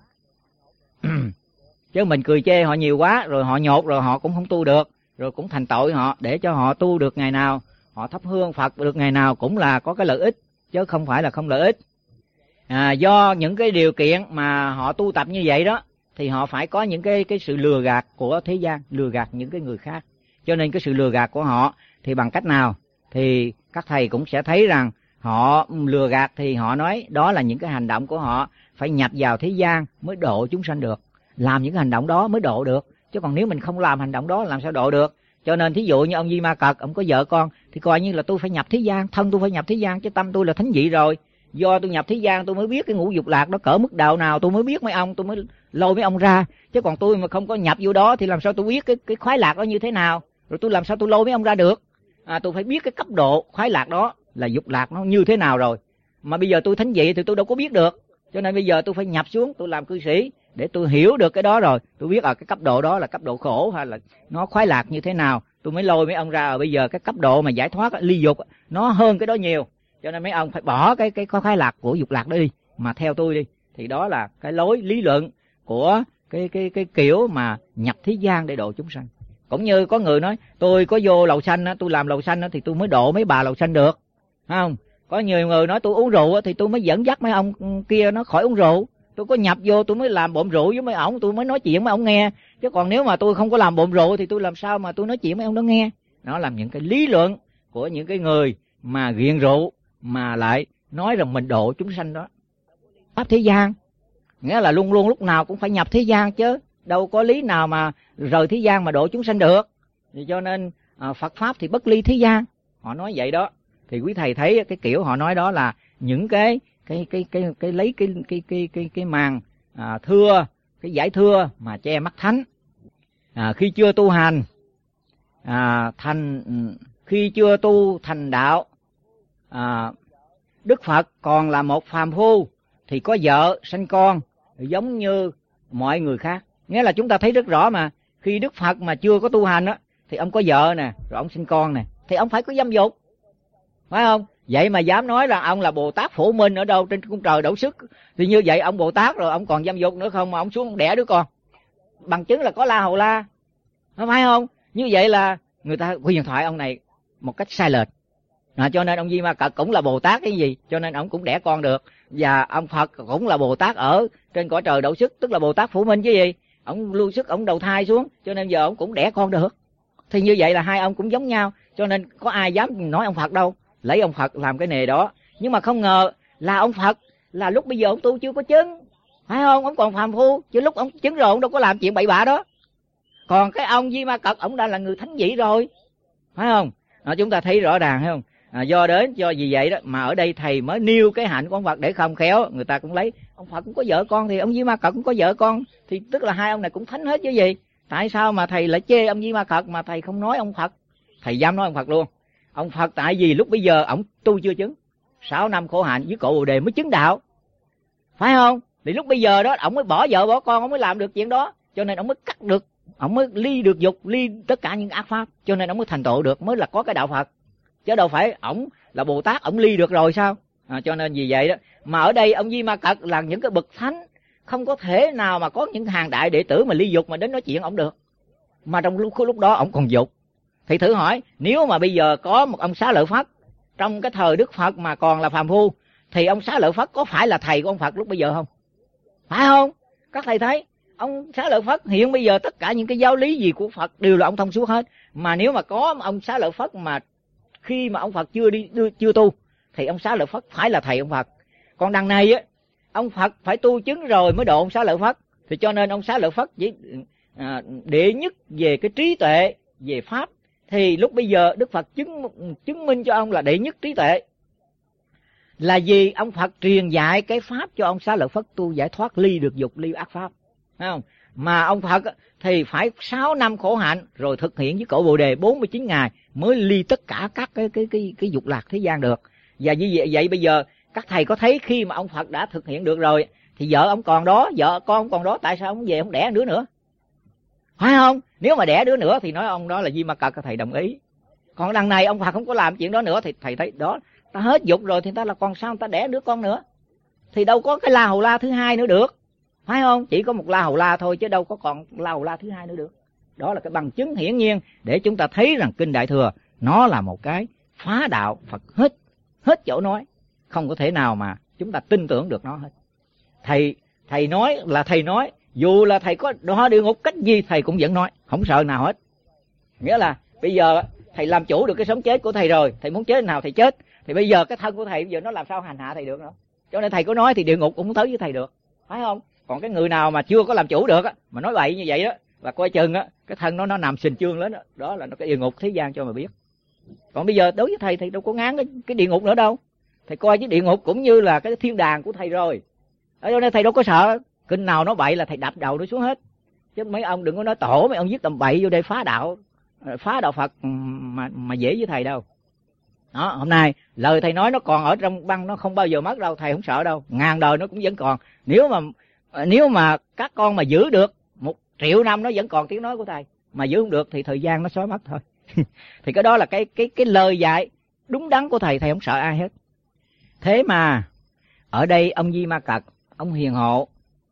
Chứ mình cười chê họ nhiều quá rồi họ nhột rồi họ cũng không tu được, rồi cũng thành tội họ. Để cho họ tu được ngày nào, họ thắp hương Phật được ngày nào cũng là có cái lợi ích, chứ không phải là không lợi ích. À, do những cái điều kiện mà họ tu tập như vậy đó, thì họ phải có những cái cái sự lừa gạt của thế gian, lừa gạt những cái người khác. Cho nên cái sự lừa gạt của họ thì bằng cách nào? Thì các thầy cũng sẽ thấy rằng họ lừa gạt thì họ nói đó là những cái hành động của họ phải nhập vào thế gian mới độ chúng sanh được. Làm những cái hành động đó mới độ được, chứ còn nếu mình không làm hành động đó làm sao độ được? Cho nên thí dụ như ông Di Ma Cật, ông có vợ con thì coi như là tôi phải nhập thế gian, thân tôi phải nhập thế gian, chứ tâm tôi là thánh vị rồi. Do tôi nhập thế gian tôi mới biết cái ngũ dục lạc đó cỡ mức độ nào, tôi mới biết mấy ông, tôi mới lôi mấy ông ra. Chứ còn tôi mà không có nhập vô đó thì làm sao tôi biết cái cái khoái lạc đó như thế nào, rồi tôi làm sao tôi lôi mấy ông ra được? À, tôi phải biết cái cấp độ khoái lạc đó là dục lạc nó như thế nào rồi. Mà bây giờ tôi thánh vị thì tôi đâu có biết được. Cho nên bây giờ tôi phải nhập xuống, tôi làm cư sĩ để tôi hiểu được cái đó rồi. Tôi biết ở cái cấp độ đó là cấp độ khổ hay là nó khoái lạc như thế nào. Tôi mới lôi mấy ông ra. Ở bây giờ cái cấp độ mà giải thoát, ly dục, nó hơn cái đó nhiều. Cho nên mấy ông phải bỏ cái cái khoái lạc của dục lạc đó đi, mà theo tôi đi. Thì đó là cái lối lý luận của cái cái cái kiểu mà nhập thế gian để độ chúng sanh. Cũng như có người nói tôi có vô lầu xanh, tôi làm lầu xanh thì tôi mới độ mấy bà lầu xanh được, không? Có nhiều người nói tôi uống rượu thì tôi mới dẫn dắt mấy ông kia nó khỏi uống rượu. Tôi có nhập vô tôi mới làm bộm rượu với mấy ổng, tôi mới nói chuyện mấy ông nghe. Chứ còn nếu mà tôi không có làm bộm rượu thì tôi làm sao mà tôi nói chuyện mấy ông đó nghe. Nó làm những cái lý luận của những cái người mà nghiện rượu mà lại nói rằng mình độ chúng sanh đó. Pháp thế gian, nghĩa là luôn luôn lúc nào cũng phải nhập thế gian chứ. Đâu có lý nào mà rời thế gian mà độ chúng sanh được. Vì cho nên à, Phật Pháp thì bất ly thế gian. Họ nói vậy đó. Thì quý thầy thấy cái kiểu họ nói đó là những cái cái cái cái cái, cái lấy cái cái cái cái cái màn à, thưa, cái giải thưa mà che mắt thánh. À, khi chưa tu hành à, thành khi chưa tu thành đạo, à, Đức Phật còn là một phàm phu thì có vợ sanh con giống như mọi người khác. Nghĩa là chúng ta thấy rất rõ mà khi Đức Phật mà chưa có tu hành á thì ông có vợ nè, rồi ông sinh con nè, thì ông phải có dâm dục, phải không? Vậy mà dám nói là ông là Bồ Tát Phổ Minh ở đâu trên cung trời đổ sức, thì như vậy ông Bồ Tát rồi ông còn dâm dục nữa không mà ông xuống ông đẻ đứa con, bằng chứng là có La Hầu La, không phải không? Như vậy là người ta huyền thoại ông này một cách sai lệch. À, cho nên ông Di Ma Cật cũng là Bồ Tát cái gì, cho nên ông cũng đẻ con được. Và ông Phật cũng là Bồ Tát ở trên cõi trời đậu sức, tức là Bồ Tát Phổ Minh chứ gì. Ông lưu sức, ông đầu thai xuống, cho nên giờ ông cũng đẻ con được. Thì như vậy là hai ông cũng giống nhau, cho nên có ai dám nói ông Phật đâu, lấy ông Phật làm cái nghề đó. Nhưng mà không ngờ là ông Phật là lúc bây giờ ông tu chưa có chứng, phải không? Ông còn phàm phu, chứ lúc ông chứng rồi ông đâu có làm chuyện bậy bạ đó. Còn cái ông Di Ma Cật ông đã là người thánh vị rồi, phải không? À, chúng ta thấy rõ ràng, thấy không? À, do đến do vì vậy đó mà ở đây thầy mới nêu cái hạnh của ông Phật, để không khéo người ta cũng lấy ông Phật cũng có vợ con thì ông Di Ma Cật cũng có vợ con, thì tức là hai ông này cũng thánh hết chứ gì. Tại sao mà thầy lại chê ông Di Ma Cật mà thầy không nói ông Phật? Thầy dám nói ông Phật luôn. Ông Phật tại vì lúc bây giờ ông tu chưa chứng, sáu năm khổ hạnh với cội Bồ Đề mới chứng đạo, phải không? Thì lúc bây giờ đó ông mới bỏ vợ bỏ con, ông mới làm được chuyện đó, cho nên ông mới cắt được, ông mới ly được dục, ly tất cả những ác pháp, cho nên ông mới thành tựu được, mới là có cái đạo Phật. Chứ đâu phải ổng là Bồ Tát ổng ly được rồi sao? À, cho nên vì vậy đó mà ở đây ông Di Ma Cật là những cái bậc thánh, không có thể nào mà có những hàng đại đệ tử mà ly dục mà đến nói chuyện ổng được. Mà trong lúc lúc đó ổng còn dục. Thì thử hỏi, nếu mà bây giờ có một ông Xá Lợi Phất trong cái thời Đức Phật mà còn là phàm phu, thì ông Xá Lợi Phất có phải là thầy của ông Phật lúc bây giờ không? Phải không? Các thầy thấy ông Xá Lợi Phất hiện bây giờ tất cả những cái giáo lý gì của Phật đều là ông thông suốt hết. Mà nếu mà có ông Xá Lợi Phất mà khi mà ông Phật chưa đi chưa tu thì ông Xá Lợi Phất phải là thầy ông Phật. Còn đằng này á, ông Phật phải tu chứng rồi mới độ ông Xá Lợi Phất. Thì cho nên ông Xá Lợi Phất chỉ à, đệ nhất về cái trí tuệ, về pháp. Thì lúc bây giờ Đức Phật chứng chứng minh cho ông là đệ nhất trí tuệ. Là vì ông Phật truyền dạy cái pháp cho ông Xá Lợi Phất tu giải thoát, ly được dục, ly ác pháp, thấy không? Mà ông Phật thì phải sáu năm khổ hạnh rồi thực hiện với cội Bồ Đề bốn mươi chín ngày mới ly tất cả các cái cái cái cái dục lạc thế gian được. Và như vậy, vậy bây giờ các thầy có thấy khi mà ông Phật đã thực hiện được rồi thì vợ ông còn đó, vợ con ông còn đó, tại sao ông về ông đẻ đứa nữa? Phải không? Nếu mà đẻ đứa nữa thì nói ông đó là Di Ma Cật, thầy đồng ý. Còn đằng này ông Phật không có làm chuyện đó nữa thì thầy thấy đó, ta hết dục rồi thì ta là còn sao ta đẻ đứa con nữa? Thì đâu có cái La Hầu La thứ hai nữa được, phải không? Chỉ có một La Hầu La thôi chứ đâu có còn La Hầu La thứ hai nữa được. Đó là cái bằng chứng hiển nhiên để chúng ta thấy rằng Kinh Đại Thừa nó là một cái phá đạo Phật hết hết chỗ nói, không có thể nào mà chúng ta tin tưởng được nó hết. Thầy thầy nói là thầy nói, dù là thầy có đọa địa ngục cách gì thầy cũng vẫn nói, không sợ nào hết. Nghĩa là bây giờ thầy làm chủ được cái sống chết của thầy rồi, thầy muốn chết nào thầy chết, thì bây giờ cái thân của thầy bây giờ nó làm sao hành hạ thầy được nữa. Cho nên thầy có nói thì địa ngục cũng tới với thầy được, phải không? Còn cái người nào mà chưa có làm chủ được á, mà nói bậy như vậy đó, là coi chừng á cái thân nó nó nằm sình chương lên đó, đó là nó cái địa ngục thế gian cho mà biết. Còn bây giờ đối với thầy thì đâu có ngán cái, cái địa ngục nữa đâu. Thầy coi cái địa ngục cũng như là cái thiên đàng của thầy rồi. Ở chỗ này thầy đâu có sợ, kinh nào nó bậy là thầy đập đầu nó xuống hết. Chứ mấy ông đừng có nói tổ, mấy ông viết tầm bậy vô đây phá đạo, phá đạo Phật mà mà dễ với thầy đâu. Đó, hôm nay lời thầy nói nó còn ở trong băng, nó không bao giờ mất đâu, thầy không sợ đâu, ngàn đời nó cũng vẫn còn. Nếu mà nếu mà các con mà giữ được một triệu năm nó vẫn còn tiếng nói của thầy, mà giữ không được thì thời gian nó xóa mất thôi. Thì cái đó là cái cái cái lời dạy đúng đắn của thầy, thầy không sợ ai hết. Thế mà ở đây ông Di Ma Cật, ông hiền hộ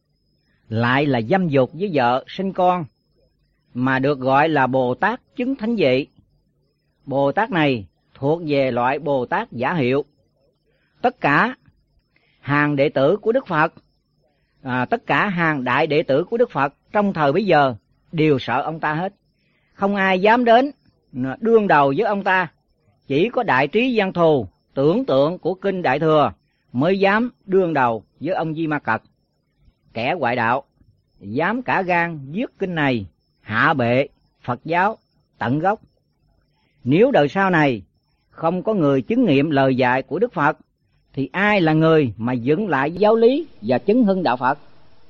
lại là dâm dục với vợ sinh con, mà được gọi là Bồ Tát chứng thánh vị. Bồ Tát này thuộc về loại Bồ Tát giả hiệu, tất cả hàng đệ tử của Đức Phật, à, tất cả hàng đại đệ tử của Đức Phật trong thời bấy giờ đều sợ ông ta hết. Không ai dám đến đương đầu với ông ta. Chỉ có đại trí văn thù tưởng tượng của kinh Đại Thừa mới dám đương đầu với ông Di Ma Cật. Kẻ ngoại đạo dám cả gan viết kinh này hạ bệ Phật giáo tận gốc. Nếu đời sau này không có người chứng nghiệm lời dạy của Đức Phật thì ai là người mà dựng lại giáo lý và chứng hưng đạo Phật?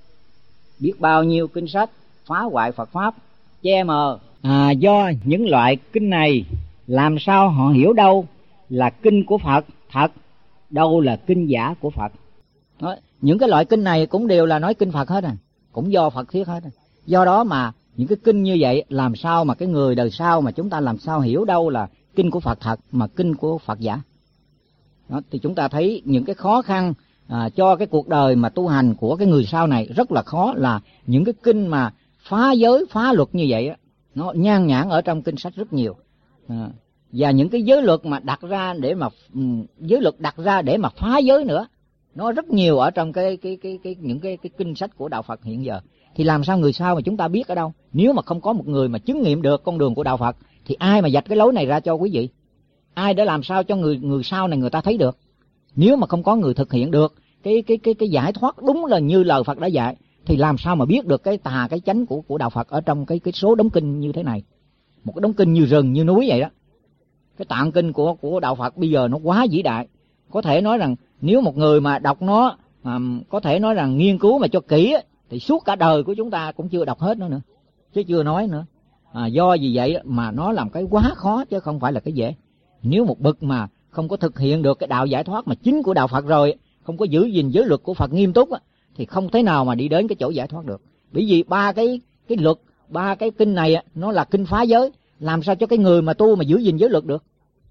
Biết bao nhiêu kinh sách phá hoại Phật pháp, che mờ. À, do những loại kinh này làm sao họ hiểu đâu là kinh của Phật thật, đâu là kinh giả của Phật. Đó, những cái loại kinh này cũng đều là nói kinh Phật hết à, cũng do Phật thuyết hết à. Do đó mà những cái kinh như vậy làm sao mà cái người đời sau mà chúng ta làm sao hiểu đâu là kinh của Phật thật mà kinh của Phật giả. Đó, thì chúng ta thấy những cái khó khăn à, cho cái cuộc đời mà tu hành của cái người sau này rất là khó, là những cái kinh mà phá giới phá luật như vậy á, nó nhan nhản ở trong kinh sách rất nhiều. À, và những cái giới luật mà đặt ra để mà giới luật đặt ra để mà phá giới nữa, nó rất nhiều ở trong cái cái cái cái những cái cái kinh sách của đạo Phật hiện giờ. Thì làm sao người sau mà chúng ta biết ở đâu? Nếu mà không có một người mà chứng nghiệm được con đường của đạo Phật thì ai mà vạch cái lối này ra cho quý vị? Ai để làm sao cho người người sau này người ta thấy được? Nếu mà không có người thực hiện được cái cái cái cái giải thoát đúng là như lời Phật đã dạy thì làm sao mà biết được cái tà cái chánh của của đạo Phật ở trong cái cái số đống kinh như thế này? Một cái đống kinh như rừng như núi vậy đó. Cái tạng kinh của của đạo Phật bây giờ nó quá vĩ đại. Có thể nói rằng nếu một người mà đọc nó mà có thể nói rằng nghiên cứu mà cho kỹ thì suốt cả đời của chúng ta cũng chưa đọc hết nó nữa, chứ chưa nói nữa. À, do vì vậy mà nó làm cái quá khó chứ không phải là cái dễ. Nếu một bậc mà không có thực hiện được cái đạo giải thoát mà chính của đạo Phật rồi, không có giữ gìn giới luật của Phật nghiêm túc thì không thể nào mà đi đến cái chỗ giải thoát được. Bởi vì ba cái cái luật, ba cái kinh này nó là kinh phá giới, làm sao cho cái người mà tu mà giữ gìn giới luật được?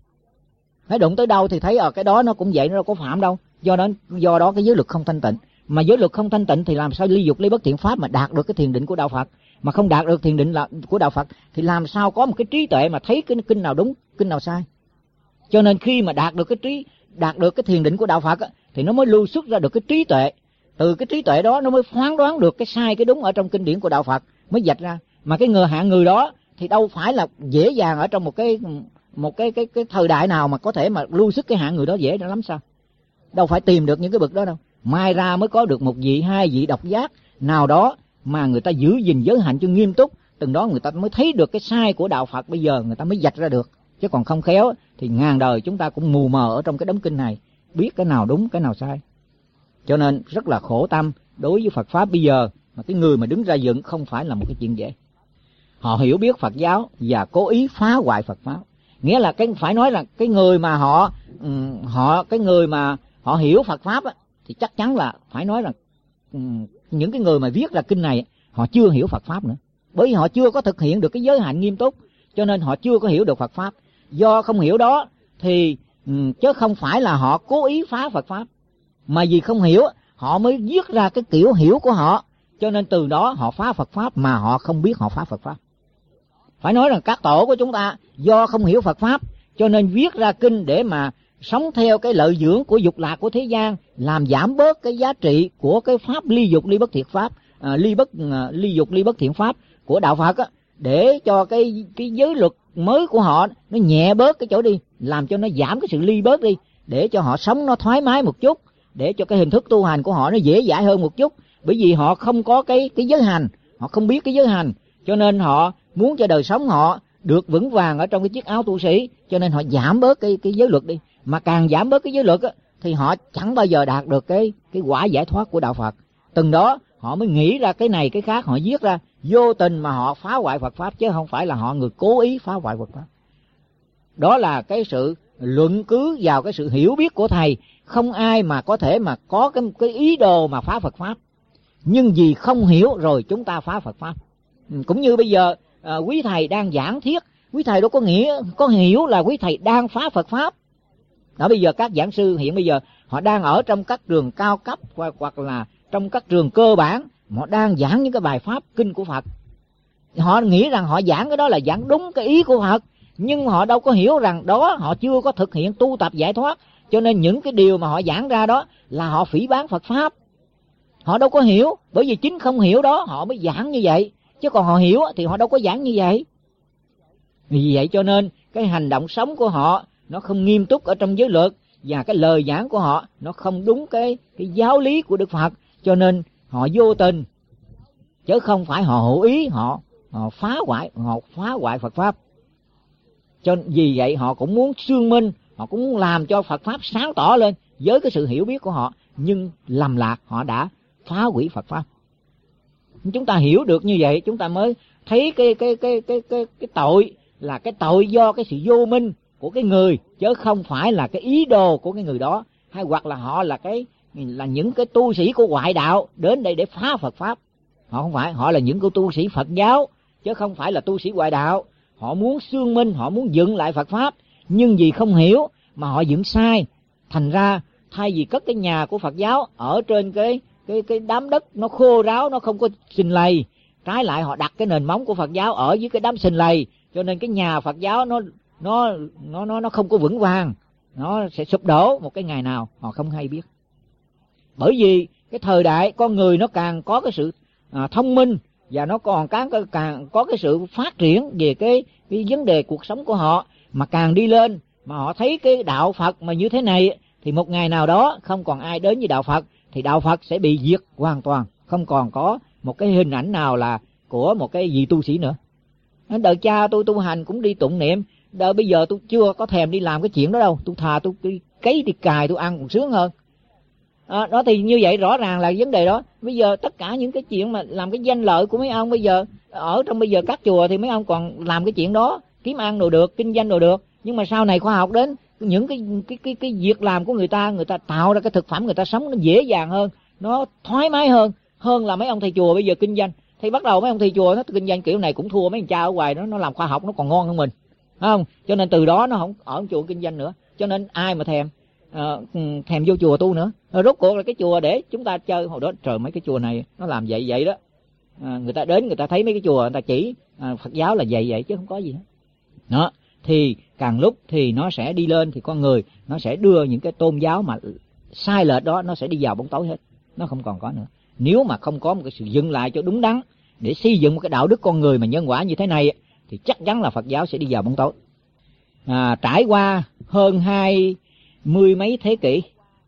Phải đụng tới đâu thì thấy ở cái đó nó cũng vậy, nó đâu có phạm đâu. Do đó do đó cái giới luật không thanh tịnh, mà giới luật không thanh tịnh thì làm sao ly dục ly bất thiện pháp mà đạt được cái thiền định của đạo Phật? Mà không đạt được thiền định là của đạo Phật thì làm sao có một cái trí tuệ mà thấy cái kinh nào đúng, kinh nào sai? Cho nên khi mà đạt được cái trí, đạt được cái thiền định của đạo Phật thì nó mới lưu xuất ra được cái trí tuệ. Từ cái trí tuệ đó nó mới phán đoán được cái sai cái đúng ở trong kinh điển của đạo Phật, mới vạch ra. Mà cái người hạng người đó thì đâu phải là dễ dàng ở trong một cái một cái cái cái thời đại nào mà có thể mà lưu xuất cái hạng người đó dễ lắm sao? Đâu phải tìm được những cái bậc đó đâu. Mai ra mới có được một vị, hai vị độc giác nào đó mà người ta giữ gìn giới hạnh cho nghiêm túc, từng đó người ta mới thấy được cái sai của đạo Phật, bây giờ người ta mới vạch ra được. Chứ còn không khéo thì ngàn đời chúng ta cũng mù mờ ở trong cái đống kinh này, biết cái nào đúng cái nào sai. Cho nên rất là khổ tâm đối với Phật pháp bây giờ, mà cái người mà đứng ra dựng không phải là một cái chuyện dễ. Họ hiểu biết Phật giáo và cố ý phá hoại Phật pháp. Nghĩa là cái phải nói là cái người mà họ um, họ cái người mà họ hiểu Phật pháp á, thì chắc chắn là phải nói rằng um, những cái người mà viết ra kinh này họ chưa hiểu Phật pháp nữa, bởi vì họ chưa có thực hiện được cái giới hạnh nghiêm túc, cho nên họ chưa có hiểu được Phật pháp. Do không hiểu đó thì um, chứ không phải là họ cố ý phá Phật pháp, mà vì không hiểu họ mới viết ra cái kiểu hiểu của họ, cho nên từ đó họ phá Phật pháp mà họ không biết họ phá Phật pháp. Phải nói rằng các tổ của chúng ta do không hiểu Phật pháp cho nên viết ra kinh để mà sống theo cái lợi dưỡng của dục lạc của thế gian, làm giảm bớt cái giá trị của cái pháp ly dục ly bất thiện pháp, à, ly bất à, ly dục ly bất thiện pháp của đạo Phật á, để cho cái cái giới luật mới của họ nó nhẹ bớt cái chỗ đi, làm cho nó giảm cái sự ly bớt đi, để cho họ sống nó thoải mái một chút, để cho cái hình thức tu hành của họ nó dễ dãi hơn một chút. Bởi vì họ không có cái cái giới hành, họ không biết cái giới hành, cho nên họ muốn cho đời sống họ được vững vàng ở trong cái chiếc áo tu sĩ, cho nên họ giảm bớt cái cái giới luật đi. Mà càng giảm bớt cái giới luật á, thì họ chẳng bao giờ đạt được cái cái quả giải thoát của đạo Phật. Từng đó họ mới nghĩ ra cái này cái khác, họ viết ra vô tình mà họ phá hoại Phật pháp, chứ không phải là họ người cố ý phá hoại Phật pháp. Đó là cái sự luận cứ vào cái sự hiểu biết của thầy. Không ai mà có thể mà có cái cái ý đồ mà phá Phật pháp, nhưng vì không hiểu rồi chúng ta phá Phật pháp. Cũng như bây giờ à, quý thầy đang giảng thuyết, quý thầy đâu có nghĩa có hiểu là quý thầy đang phá Phật pháp. Đó, bây giờ các giảng sư hiện bây giờ họ đang ở trong các trường cao cấp hoặc, hoặc là trong các trường cơ bản, họ đang giảng những cái bài pháp kinh của Phật. Họ nghĩ rằng họ giảng cái đó là giảng đúng cái ý của Phật, nhưng họ đâu có hiểu rằng đó họ chưa có thực hiện tu tập giải thoát, Cho nên những cái điều mà họ giảng ra đó là họ phỉ báng Phật Pháp. Họ đâu có hiểu, bởi vì chính không hiểu đó họ mới giảng như vậy. Chứ còn họ hiểu thì họ đâu có giảng như vậy. Vì vậy cho nên cái hành động sống của họ nó không nghiêm túc ở trong giới luật, và cái lời giảng của họ nó không đúng cái, cái giáo lý của Đức Phật. Cho nên họ vô tình, chứ không phải họ hữu ý, họ, họ phá hoại, họ phá hoại Phật Pháp. Cho vì vậy họ cũng muốn xương minh, họ cũng muốn làm cho Phật Pháp sáng tỏ lên với cái sự hiểu biết của họ, nhưng lầm lạc họ đã phá hủy Phật Pháp. Chúng ta hiểu được như vậy, chúng ta mới thấy cái cái cái cái cái cái tội là cái tội do cái sự vô minh của cái người, chứ không phải là cái ý đồ của cái người đó, hay hoặc là họ là cái là những cái tu sĩ của ngoại đạo đến đây để phá Phật Pháp. Họ không phải, họ là những cái tu sĩ Phật giáo, chứ không phải là tu sĩ ngoại đạo. Họ muốn xương minh, họ muốn dựng lại Phật Pháp, nhưng vì không hiểu mà họ dựng sai. Thành ra thay vì cất cái nhà của Phật giáo ở trên cái cái cái đám đất nó khô ráo, nó không có sình lầy, trái lại họ đặt cái nền móng của Phật giáo ở dưới cái đám sình lầy, cho nên cái nhà Phật giáo nó nó nó nó nó không có vững vàng, nó sẽ sụp đổ một cái ngày nào họ không hay biết. Bởi vì cái thời đại con người nó càng có cái sự à, thông minh, và nó còn càng, càng có cái sự phát triển về cái, cái vấn đề cuộc sống của họ, mà càng đi lên mà họ thấy cái đạo Phật mà như thế này, thì một ngày nào đó không còn ai đến với đạo Phật, thì đạo Phật sẽ bị diệt hoàn toàn, không còn có một cái hình ảnh nào là của một cái vị tu sĩ nữa. Đời cha tôi tu hành cũng đi tụng niệm, đời bây giờ tôi chưa có thèm đi làm cái chuyện đó đâu, tôi thà tôi đi cấy đi cài tôi ăn còn sướng hơn. À, đó thì như vậy rõ ràng là vấn đề đó. Bây giờ tất cả những cái chuyện mà làm cái danh lợi của mấy ông bây giờ ở trong bây giờ các chùa, thì mấy ông còn làm cái chuyện đó, kiếm ăn đồ được, kinh doanh đồ được. Nhưng mà sau này khoa học đến, những cái cái cái cái việc làm của người ta, người ta tạo ra cái thực phẩm người ta sống nó dễ dàng hơn, nó thoải mái hơn hơn là mấy ông thầy chùa bây giờ kinh doanh. Thì bắt đầu mấy ông thầy chùa nó kinh doanh kiểu này cũng thua mấy ông cha ở ngoài đó, nó làm khoa học nó còn ngon hơn mình, phải không? Cho nên từ đó nó không ở chùa kinh doanh nữa, cho nên ai mà thèm uh, thèm vô chùa tu nữa. Rồi rốt cuộc là cái chùa để chúng ta chơi hồi đó, trời mấy cái chùa này nó làm vậy vậy đó. À, người ta đến người ta thấy mấy cái chùa người ta chỉ à, Phật giáo là vậy vậy chứ không có gì hết. Đó thì càng lúc thì nó sẽ đi lên, thì con người nó sẽ đưa những cái tôn giáo mà sai lệch đó nó sẽ đi vào bóng tối hết, nó không còn có nữa. Nếu mà không có một cái sự dừng lại cho đúng đắn để xây dựng một cái đạo đức con người mà nhân quả như thế này, thì chắc chắn là Phật giáo sẽ đi vào bóng tối. À, trải qua hơn hai mươi mấy thế kỷ,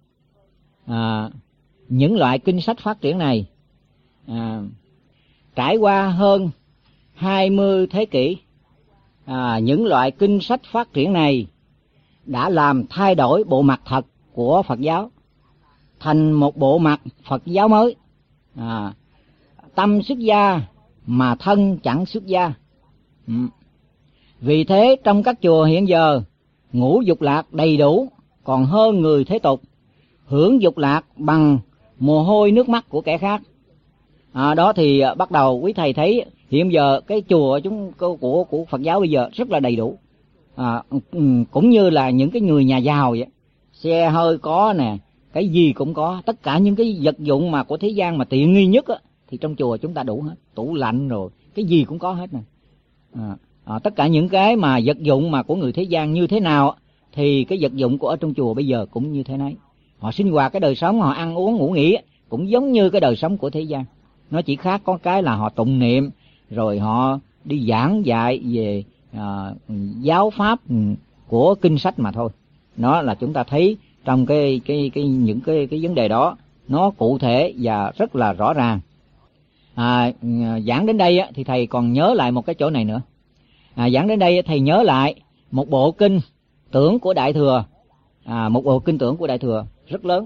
à, những loại kinh sách phát triển này, à, trải qua hơn hai mươi thế kỷ, à, những loại kinh sách phát triển này đã làm thay đổi bộ mặt thật của Phật giáo thành một bộ mặt Phật giáo mới. À, tâm xuất gia mà thân chẳng xuất gia. Ừ. Vì thế trong các chùa hiện giờ ngũ dục lạc đầy đủ, còn hơn người thế tục, hưởng dục lạc bằng mồ hôi nước mắt của kẻ khác. À, đó thì bắt đầu quý thầy thấy hiện giờ cái chùa chúng của của Phật giáo bây giờ rất là đầy đủ. À, cũng như là những cái người nhà giàu vậy, xe hơi có nè, cái gì cũng có, tất cả những cái vật dụng mà của thế gian mà tiện nghi nhất á, thì trong chùa chúng ta đủ hết, tủ lạnh rồi cái gì cũng có hết nè. À, à, tất cả những cái mà vật dụng mà của người thế gian như thế nào thì cái vật dụng của ở trong chùa bây giờ cũng như thế này. Họ sinh hoạt cái đời sống, họ ăn uống ngủ nghỉ cũng giống như cái đời sống của thế gian. Nó chỉ khác có cái là họ tụng niệm, rồi họ đi giảng dạy về à, giáo pháp của kinh sách mà thôi. Nó là chúng ta thấy trong cái cái cái những cái cái vấn đề đó nó cụ thể và rất là rõ ràng. À, giảng đến đây thì thầy còn nhớ lại một cái chỗ này nữa. À, giảng đến đây thầy nhớ lại một bộ kinh tưởng của Đại Thừa, à, một bộ kinh tưởng của Đại Thừa rất lớn.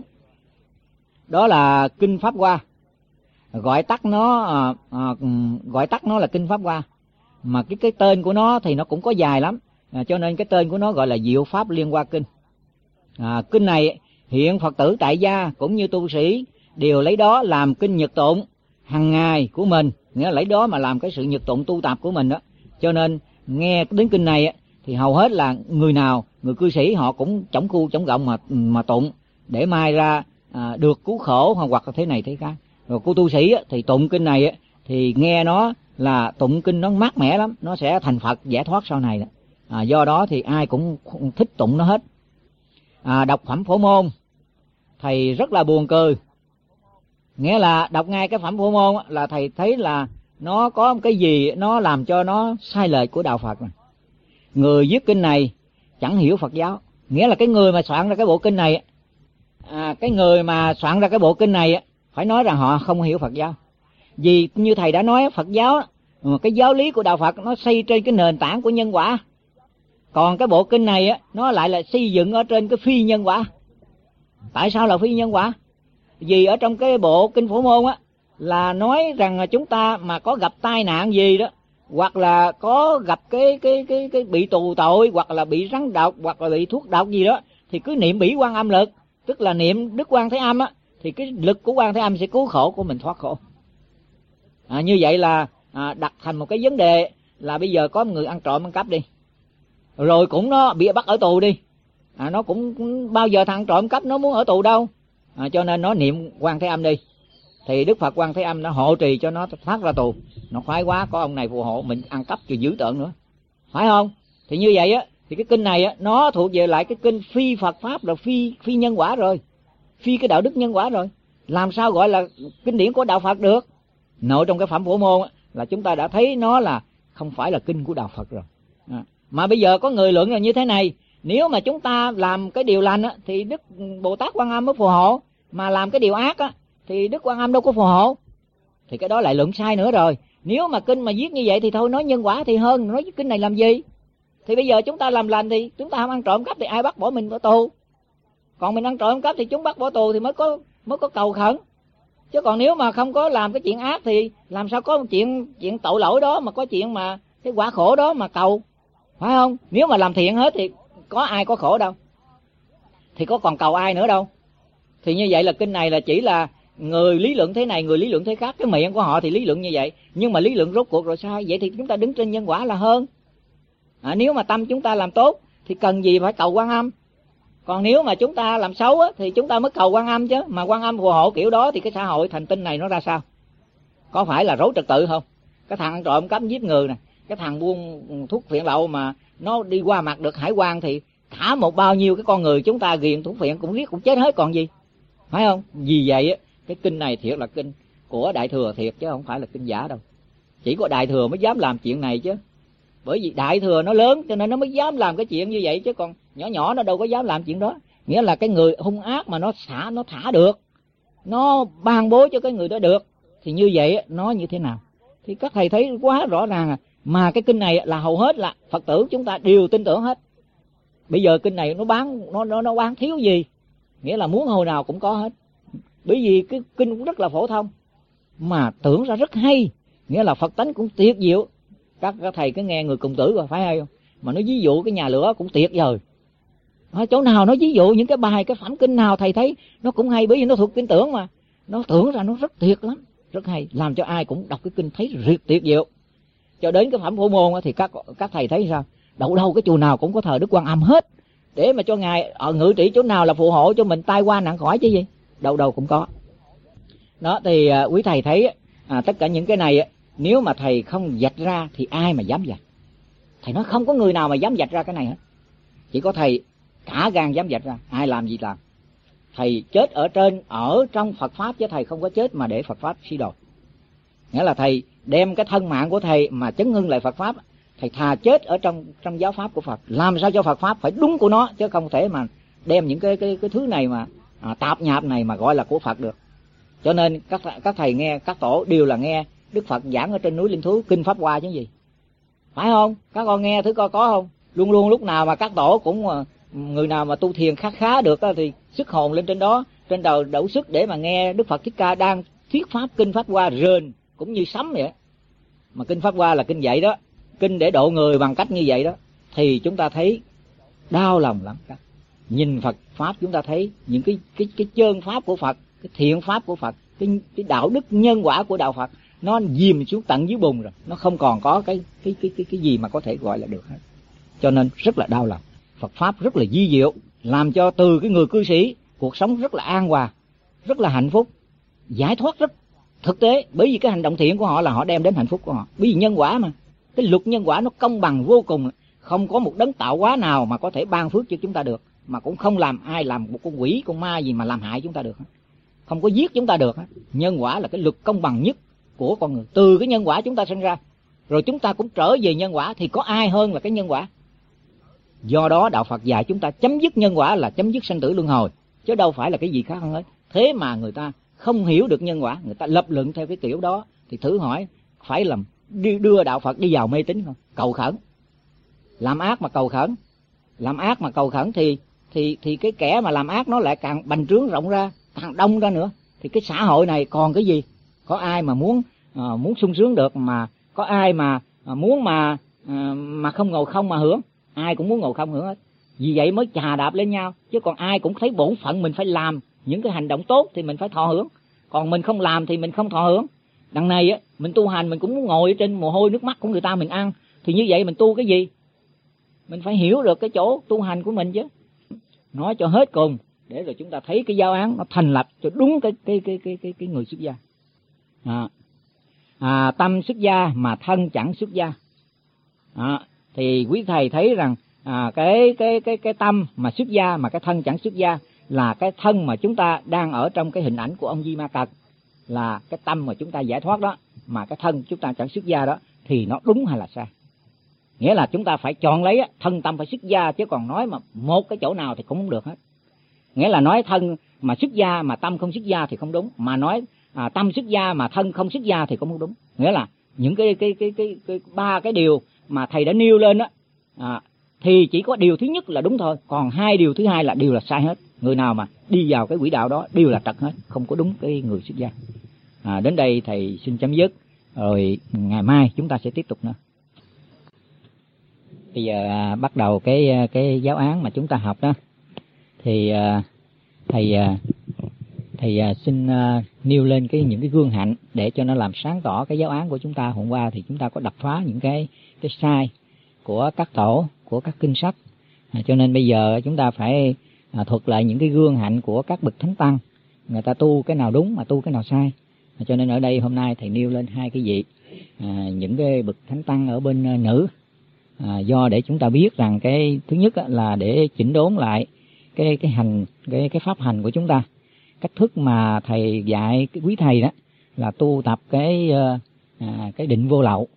Đó là kinh Pháp Hoa, gọi tắt nó à, à, gọi tắt nó là kinh Pháp Hoa, mà cái cái tên của nó thì nó cũng có dài lắm, à, cho nên cái tên của nó gọi là Diệu Pháp Liên Hoa Kinh. À, kinh này hiện Phật tử tại gia cũng như tu sĩ đều lấy đó làm kinh nhật tụng hàng ngày của mình, nghĩa là lấy đó mà làm cái sự nhật tụng tu tập của mình đó. Cho nên nghe đến kinh này thì hầu hết là người nào, người cư sĩ họ cũng chống cu chống gọng mà mà tụng để mai ra à, được cứu khổ hoặc là thế này thế khác. Rồi cô tu sĩ thì tụng kinh này thì nghe nó là tụng kinh nó mát mẻ lắm, nó sẽ thành Phật giải thoát sau này đó. À, do đó thì ai cũng thích tụng nó hết. à, đọc phẩm Phổ Môn, thầy rất là buồn cười. Nghĩa là đọc ngay cái phẩm Phổ Môn là thầy thấy là nó có một cái gì nó làm cho nó sai lệch của đạo Phật. Người viết kinh này chẳng hiểu Phật giáo. Nghĩa là cái người mà soạn ra cái bộ kinh này, à, cái người mà soạn ra cái bộ kinh này phải nói rằng họ không hiểu Phật giáo. Vì như thầy đã nói, Phật giáo, cái giáo lý của đạo Phật nó xây trên cái nền tảng của nhân quả. Còn cái bộ kinh này nó lại là xây dựng ở trên cái phi nhân quả. Tại sao là phi nhân quả? Vì ở trong cái bộ kinh Phổ Môn á là nói rằng chúng ta mà có gặp tai nạn gì đó, hoặc là có gặp cái cái cái cái bị tù tội, hoặc là bị rắn độc, hoặc là bị thuốc độc gì đó, thì cứ niệm Bỉ Quan Âm lực, tức là niệm Đức Quan Thế Âm á, thì cái lực của Quan Thế Âm sẽ cứu khổ của mình thoát khổ. À, như vậy là à, đặt thành một cái vấn đề là bây giờ có một người ăn trộm ăn cắp đi, rồi cũng nó bị bắt ở tù đi, à, nó cũng, cũng bao giờ thằng trộm cắp nó muốn ở tù đâu, à, cho nên nó niệm Quan Thế Âm đi, thì Đức Phật Quan Thế Âm nó hộ trì cho nó thoát ra tù. Nó khoái quá, có ông này phù hộ mình ăn cắp cho dữ tợn nữa, phải không? Thì như vậy á, thì cái kinh này á nó thuộc về lại cái kinh phi Phật pháp, là phi phi nhân quả rồi, phi cái đạo đức nhân quả rồi, làm sao gọi là kinh điển của đạo Phật được? Nội trong cái phẩm Phổ Môn á, là chúng ta đã thấy nó là không phải là kinh của đạo Phật rồi. À, mà bây giờ có người luận là như thế này: nếu mà chúng ta làm cái điều lành á, thì Đức Bồ Tát Quan Âm mới phù hộ, mà làm cái điều ác á, thì Đức Quan Âm đâu có phù hộ. Thì cái đó lại luận sai nữa rồi. Nếu mà kinh mà viết như vậy thì thôi, nói nhân quả thì hơn, nói kinh này làm gì? Thì bây giờ chúng ta làm lành thì chúng ta không ăn trộm cắp thì ai bắt bỏ mình vào tù? Còn mình ăn trộm cắp thì chúng bắt bỏ tù thì mới có mới có cầu khẩn. Chứ còn nếu mà không có làm cái chuyện ác thì làm sao có một chuyện chuyện tội lỗi đó mà có chuyện mà cái quả khổ đó mà cầu, phải không? Nếu mà làm thiện hết thì có ai có khổ đâu, thì có còn cầu ai nữa đâu. Thì như vậy là kinh này là chỉ là người lý luận thế này, người lý luận thế khác, cái miệng của họ thì lý luận như vậy, nhưng mà lý luận rốt cuộc rồi sai. Vậy thì chúng ta đứng trên nhân quả là hơn. À, nếu mà tâm chúng ta làm tốt thì cần gì phải cầu Quan Âm. Còn nếu mà chúng ta làm xấu á, thì chúng ta mới cầu Quan Âm chứ. Mà Quan Âm phù hộ kiểu đó thì cái xã hội thành tinh này nó ra sao? Có phải là rối trật tự không? Cái thằng trộm cắp giết người nè, cái thằng buôn thuốc phiện lậu mà nó đi qua mặt được hải quan thì thả một bao nhiêu cái con người chúng ta ghiền thuốc phiện cũng giết cũng chết hết còn gì, phải không? Vì vậy á, cái kinh này thiệt là kinh của Đại Thừa thiệt chứ không phải là kinh giả đâu. Chỉ có Đại Thừa mới dám làm chuyện này chứ. Bởi vì Đại Thừa nó lớn cho nên nó mới dám làm cái chuyện như vậy, chứ còn nhỏ nhỏ nó đâu có dám làm chuyện đó. Nghĩa là cái người hung ác mà nó xả, nó thả được, nó ban bố cho cái người đó được, thì như vậy nó như thế nào? Thì các thầy thấy quá rõ ràng à. Mà cái kinh này là hầu hết là Phật tử chúng ta đều tin tưởng hết. Bây giờ kinh này nó bán nó nó nó bán thiếu gì, nghĩa là muốn hồi nào cũng có hết. Bởi vì cái kinh cũng rất là phổ thông mà tưởng ra rất hay, nghĩa là Phật tánh cũng tuyệt diệu. Các, các thầy cứ nghe người cùng tử rồi phải hay không? Mà nó ví dụ cái nhà lửa cũng tuyệt vời. Ở chỗ nào nó ví dụ những cái bài, cái phẩm kinh nào thầy thấy nó cũng hay, bởi vì nó thuộc kinh tưởng mà. Nó tưởng ra nó rất tuyệt lắm, rất hay, làm cho ai cũng đọc cái kinh thấy rất tuyệt diệu. Cho đến cái phẩm Phổ Môn thì các các thầy thấy sao? Đâu đâu cái chùa nào cũng có thờ Đức Quan Âm hết, để mà cho ngài ở ngự trị chỗ nào là phù hộ cho mình tai qua nạn khỏi chứ gì. Đâu đâu cũng có. Đó thì à, quý thầy thấy à, tất cả những cái này nếu mà thầy không vạch ra thì ai mà dám vạch? Thầy nói không có người nào mà dám vạch ra cái này hết. Chỉ có thầy cả gan dám vạch ra, ai làm gì làm. Thầy chết ở trên, ở trong Phật Pháp chứ thầy không có chết mà để Phật Pháp suy đồi. Nghĩa là thầy đem cái thân mạng của thầy mà chấn hưng lại Phật Pháp. Thầy thà chết ở trong trong giáo Pháp của Phật. Làm sao cho Phật Pháp phải đúng của nó, chứ không thể mà đem những cái cái, cái thứ này mà à, tạp nhạp này mà gọi là của Phật được. Cho nên các các thầy nghe, các tổ đều là nghe Đức Phật giảng ở trên núi Linh Thú kinh Pháp Hoa chứ gì, phải không? Các con nghe thử coi có không? Luôn luôn lúc nào mà các tổ cũng người nào mà tu thiền khá khá được thì sức hồn lên trên đó, trên đầu đổ sức để mà nghe Đức Phật Thích Ca đang thuyết pháp kinh Pháp Hoa rền cũng như sấm vậy. Mà kinh Pháp Hoa là kinh dạy đó, kinh để độ người bằng cách như vậy đó, thì chúng ta thấy đau lòng lắm. Nhìn Phật Pháp chúng ta thấy những cái cái cái chân pháp của Phật, cái thiện pháp của Phật, cái, cái đạo đức nhân quả của đạo Phật nó dìm xuống tận dưới bùn rồi, nó không còn có cái cái cái cái cái gì mà có thể gọi là được hết. Cho nên rất là đau lòng. Phật Pháp rất là di diệu, làm cho từ cái người cư sĩ cuộc sống rất là an hòa, rất là hạnh phúc, giải thoát rất thực tế. Bởi vì cái hành động thiện của họ là họ đem đến hạnh phúc của họ. Bởi vì nhân quả mà, cái luật nhân quả nó công bằng vô cùng, không có một đấng tạo hóa nào mà có thể ban phước cho chúng ta được. mà cũng không làm ai làm một con quỷ con ma gì mà làm hại chúng ta được, không có giết chúng ta được. Nhân quả là cái luật công bằng nhất của con người, từ cái nhân quả chúng ta sinh ra rồi chúng ta cũng trở về nhân quả, thì có ai hơn là cái nhân quả. Do đó đạo Phật dạy chúng ta chấm dứt nhân quả là chấm dứt sanh tử luân hồi, chứ đâu phải là cái gì khác hơn hết. Thế mà người ta không hiểu được nhân quả, người ta lập luận theo cái kiểu đó, thì thử hỏi phải làm đưa đạo Phật đi vào mê tín không? Cầu khẩn, làm ác mà cầu khẩn, làm ác mà cầu khẩn thì thì thì cái kẻ mà làm ác nó lại càng bành trướng rộng ra, càng đông ra nữa. Thì cái xã hội này còn cái gì? Có ai mà muốn uh, muốn sung sướng được, mà có ai mà uh, muốn mà uh, mà không ngồi không mà hưởng? Ai cũng muốn ngồi không hưởng hết. Vì vậy mới chà đạp lên nhau, chứ còn ai cũng thấy bổn phận mình phải làm những cái hành động tốt thì mình phải thọ hưởng, còn mình không làm thì mình không thọ hưởng. Đằng này á, mình tu hành mình cũng muốn ngồi trên mồ hôi nước mắt của người ta mình ăn, thì như vậy mình tu cái gì? Mình phải hiểu được cái chỗ tu hành của mình chứ. Nói cho hết cùng để rồi chúng ta thấy cái giáo án nó thành lập cho đúng cái cái cái cái cái, cái người xuất gia. À, à, tâm xuất gia mà thân chẳng xuất gia. À, thì quý thầy thấy rằng à, cái cái cái cái tâm mà xuất gia mà cái thân chẳng xuất gia là cái thân mà chúng ta đang ở trong cái hình ảnh của ông Di Ma Cật, là cái tâm mà chúng ta giải thoát đó, mà cái thân chúng ta chẳng xuất gia đó, thì nó đúng hay là sai? Nghĩa là chúng ta phải chọn lấy thân tâm phải xuất gia, chứ còn nói mà một cái chỗ nào thì cũng không được hết. Nghĩa là nói thân mà xuất gia mà tâm không xuất gia thì không đúng, mà nói à, tâm xuất gia mà thân không xuất gia thì cũng không đúng. Nghĩa là những cái cái cái cái, cái ba cái điều mà thầy đã nêu lên đó à, thì chỉ có điều thứ nhất là đúng thôi, còn hai điều thứ hai là đều là sai hết. Người nào mà đi vào cái quỹ đạo đó đều là trật hết, không có đúng cái người xuất gia. À, đến đây thầy xin chấm dứt, rồi ngày mai chúng ta sẽ tiếp tục nữa. Bây giờ à, bắt đầu cái cái giáo án mà chúng ta học đó, thì à, thầy à, thầy à, xin à, nêu lên cái những cái gương hạnh để cho nó làm sáng tỏ cái giáo án của chúng ta. Hôm qua thì chúng ta có đập phá những cái cái sai của các tổ, của các kinh sách, à, cho nên bây giờ chúng ta phải à, thuật lại những cái gương hạnh của các bậc thánh tăng, người ta tu cái nào đúng mà tu cái nào sai. À, cho nên ở đây hôm nay thầy nêu lên hai cái vị à, những cái bậc thánh tăng ở bên uh, nữ, à, do để chúng ta biết rằng cái thứ nhất là để chỉnh đốn lại cái cái hành cái cái pháp hành của chúng ta. Cách thức mà thầy dạy cái quý thầy đó là tu tập cái uh, à, cái định vô lậu.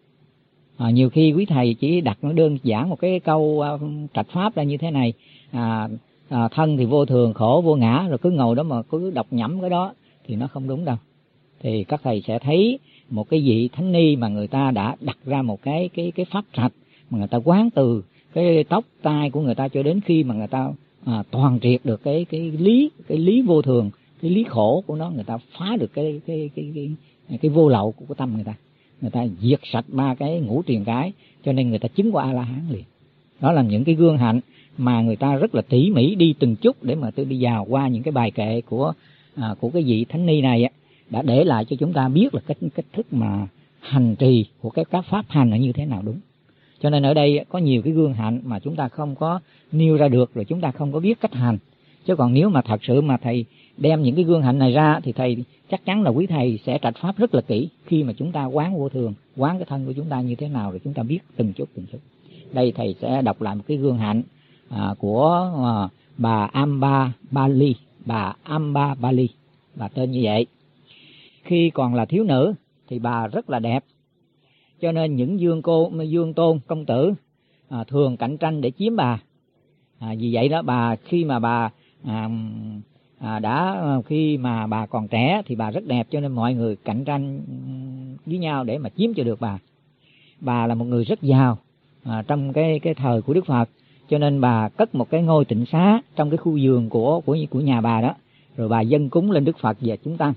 À, nhiều khi quý thầy chỉ đặt nó đơn giản một cái câu uh, trạch pháp ra như thế này, à, à, thân thì vô thường, khổ vô ngã, rồi cứ ngồi đó mà cứ đọc nhẩm cái đó thì nó không đúng đâu. Thì các thầy sẽ thấy một cái vị thánh ni mà người ta đã đặt ra một cái cái cái pháp trạch mà người ta quán từ cái tóc tai của người ta cho đến khi mà người ta à, toàn triệt được cái cái lý cái lý vô thường, cái lý khổ của nó, người ta phá được cái cái cái cái cái, cái vô lậu của cái tâm người ta, người ta diệt sạch ba cái ngũ triền cái, cho nên người ta chứng qua A La Hán liền. Đó là những cái gương hạnh mà người ta rất là tỉ mỉ đi từng chút để mà tôi đi vào qua những cái bài kệ của à, của cái vị thánh ni này á, đã để lại cho chúng ta biết là cách cách thức mà hành trì của cái các pháp hành là như thế nào đúng. Cho nên ở đây có nhiều cái gương hạnh mà chúng ta không có nêu ra được, rồi chúng ta không có biết cách hành. Chứ còn nếu mà thật sự mà thầy đem những cái gương hạnh này ra thì thầy chắc chắn là quý thầy sẽ trạch pháp rất là kỹ khi mà chúng ta quán vô thường, quán cái thân của chúng ta như thế nào rồi chúng ta biết từng chút từng chút. Đây thầy sẽ đọc lại một cái gương hạnh à, của à, bà Amba Bali, bà Amba Bali, bà tên như vậy. Khi còn là thiếu nữ thì bà rất là đẹp, cho nên những dương cô dương tôn công tử à, thường cạnh tranh để chiếm bà. À, vì vậy đó bà khi mà bà à, à, đã khi mà bà còn trẻ thì bà rất đẹp, cho nên mọi người cạnh tranh với nhau để mà chiếm cho được bà. Bà là một người rất giàu à, trong cái cái thời của Đức Phật, cho nên bà cất một cái ngôi tịnh xá trong cái khu vườn của của của nhà bà đó, rồi bà dâng cúng lên Đức Phật và chúng tăng.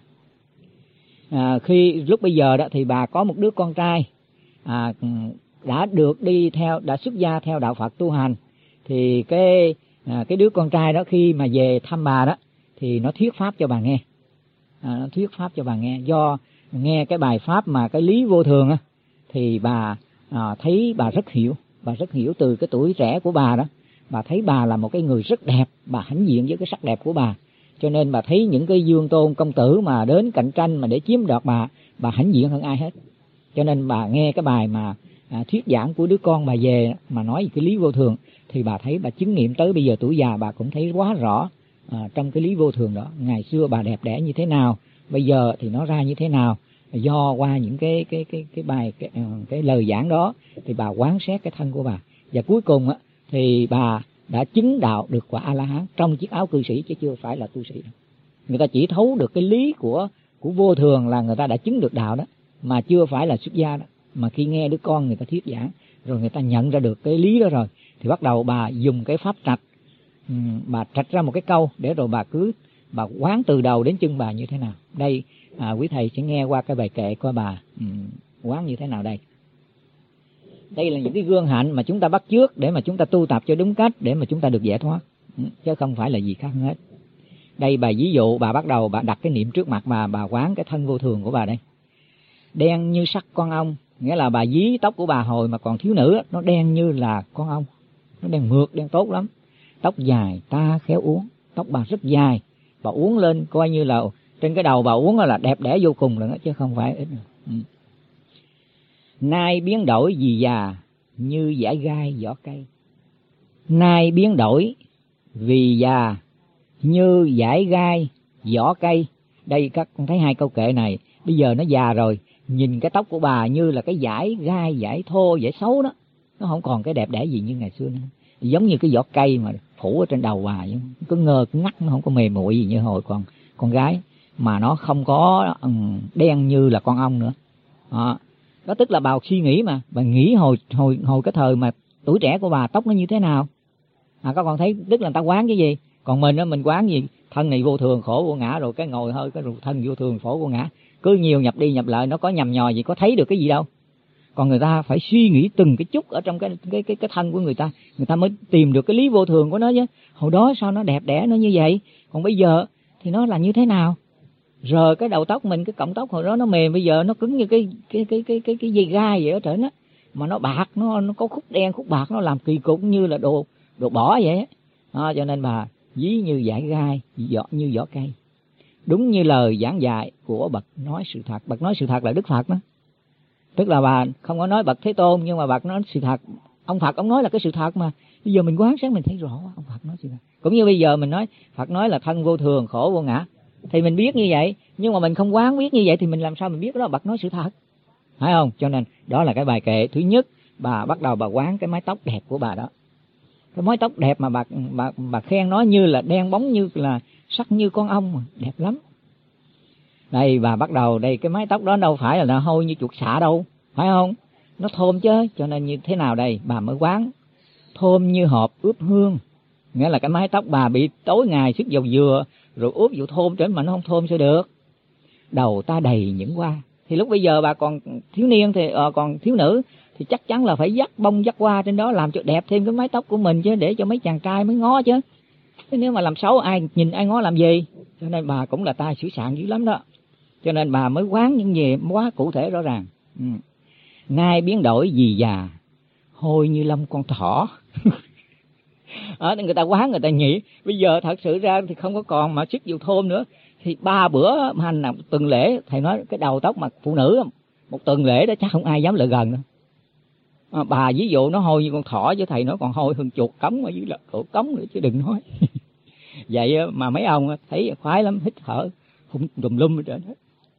À, khi lúc bây giờ đó thì bà có một đứa con trai à, đã được đi theo, đã xuất gia theo đạo Phật tu hành. Thì cái à, cái đứa con trai đó khi mà về thăm bà đó thì nó thuyết pháp cho bà nghe, à, nó thuyết pháp cho bà nghe. Do nghe cái bài pháp mà cái lý vô thường á, thì bà à, thấy bà rất hiểu, bà rất hiểu từ cái tuổi trẻ của bà đó, bà thấy bà là một cái người rất đẹp, bà hãnh diện với cái sắc đẹp của bà, cho nên bà thấy những cái dương tôn công tử mà đến cạnh tranh mà để chiếm đoạt bà, bà hãnh diện hơn ai hết. Cho nên bà nghe cái bài mà à, thuyết giảng của đứa con bà về mà nói về cái lý vô thường, thì bà thấy bà chứng nghiệm tới bây giờ tuổi già bà cũng thấy quá rõ à, trong cái lý vô thường đó. Ngày xưa bà đẹp đẽ như thế nào, bây giờ thì nó ra như thế nào, do qua những cái cái cái cái bài cái, cái lời giảng đó thì bà quán xét cái thân của bà, và cuối cùng á thì bà đã chứng đạo được quả A La Hán trong chiếc áo cư sĩ, chứ chưa phải là tu sĩ đâu. Người ta chỉ thấu được cái lý của của vô thường là người ta đã chứng được đạo đó, mà chưa phải là xuất gia đó. Mà khi nghe đứa con người ta thuyết giảng rồi người ta nhận ra được cái lý đó rồi, thì bắt đầu bà dùng cái pháp trạch, bà trạch ra một cái câu để rồi bà cứ bà quán từ đầu đến chân bà như thế nào. Đây à, quý thầy sẽ nghe qua cái bài kệ của bà um, quán như thế nào đây. Đây là những cái gương hạnh mà chúng ta bắt chước để mà chúng ta tu tập cho đúng cách, để mà chúng ta được giải thoát, chứ không phải là gì khác hết. Đây bà ví dụ, bà bắt đầu bà đặt cái niệm trước mặt bà, bà quán cái thân vô thường của bà đây. Đen như sắc con ong, nghĩa là bà ví tóc của bà hồi mà còn thiếu nữ, nó đen như là con ong, nó đen mượt, đen tốt lắm. Tóc dài ta khéo uốn, tóc bà rất dài, bà uốn lên coi như là trên cái đầu bà uốn là đẹp đẽ vô cùng rồi đó, chứ không phải ít. Ừ. Nay biến đổi vì già như dải gai vỏ cây. Nay biến đổi vì già như dải gai vỏ cây. Đây các con thấy hai câu kệ này, bây giờ nó già rồi, nhìn cái tóc của bà như là cái dải gai, dải thô, dải xấu đó, nó không còn cái đẹp đẽ gì như ngày xưa nữa. Giống như cái vỏ cây mà phủ ở trên đầu bà, cứ ngơ cứ ngắt, nó không có mềm mụi gì như hồi còn con gái, mà nó không có um, đen như là con ong nữa. Đó. Đó tức là bà suy nghĩ mà, bà nghĩ hồi hồi hồi cái thời mà tuổi trẻ của bà tóc nó như thế nào. À, các con thấy, tức là người ta quán cái gì, còn mình á mình quán gì, thân này vô thường khổ vô ngã, rồi cái ngồi hơi cái thân vô thường khổ vô ngã, cứ nhiều nhập đi nhập lại, nó có nhầm nhò gì, có thấy được cái gì đâu. Còn người ta phải suy nghĩ từng cái chút ở trong cái cái cái cái thân của người ta, người ta mới tìm được cái lý vô thường của nó chứ. Hồi đó sao nó đẹp đẽ nó như vậy, còn bây giờ thì nó là như thế nào. Rồi cái đầu tóc mình, cái cọng tóc hồi đó nó mềm, bây giờ nó cứng như cái cái cái cái cái cái dây gai vậy ở trên á, mà nó bạc, nó nó có khúc đen khúc bạc, nó làm kỳ cục như là đồ đồ bỏ vậy á. À, cho nên bà ví như dải gai, vỏ như vỏ cây. Đúng như lời giảng dạy của bậc nói sự thật. Bậc nói sự thật là Đức Phật đó. Tức là bà không có nói bậc Thế Tôn, nhưng mà bậc nói sự thật. Ông Phật ông nói là cái sự thật mà. Bây giờ mình quán sát mình thấy rõ ông Phật nói sự thật. Cũng như bây giờ mình nói Phật nói là thân vô thường, khổ vô ngã, thì mình biết như vậy, nhưng mà mình không quán biết như vậy thì mình làm sao mình biết đó bậc nói sự thật, phải không? Cho nên đó là cái bài kệ thứ nhất, bà bắt đầu bà quán cái mái tóc đẹp của bà đó. Cái mái tóc đẹp mà bà bà bà khen nó như là đen bóng, như là sắc như con ong mà đẹp lắm. Đây bà bắt đầu đây, cái mái tóc đó đâu phải là nó hôi như chuột xạ đâu, phải không? Nó thơm chứ, cho nên như thế nào đây bà mới quán thơm như hộp ướp hương. Nghĩa là cái mái tóc bà bị tối ngày sức dầu dừa rồi ướp vụ thơm trên mà nó không thơm sao được. Đầu ta đầy những hoa, thì lúc bây giờ bà còn thiếu niên thì uh, còn thiếu nữ thì chắc chắn là phải dắt bông dắt hoa trên đó làm cho đẹp thêm cái mái tóc của mình chứ, để cho mấy chàng trai mới ngó chứ. Thế nếu mà làm xấu ai nhìn ai ngó làm gì. Cho nên bà cũng là tài sửa soạn dữ lắm đó. Cho nên bà mới quán những gì quá cụ thể rõ ràng. Ừ. Nay biến đổi vì già hôi như lông con thỏ. Ở người ta quán, người ta nghĩ bây giờ thật sự ra thì không có còn mà sức dầu thơm nữa. Thì ba bữa hành nào tuần lễ, thầy nói cái đầu tóc mà phụ nữ một tuần lễ đó chắc không ai dám lại gần nữa. À, bà ví dụ nó hôi như con thỏ, chứ thầy nói còn hôi hơn chuột cống ở dưới là cổ cống nữa chứ đừng nói. Vậy mà mấy ông thấy khoái lắm, hít thở hùng đùm lum ở trên hết.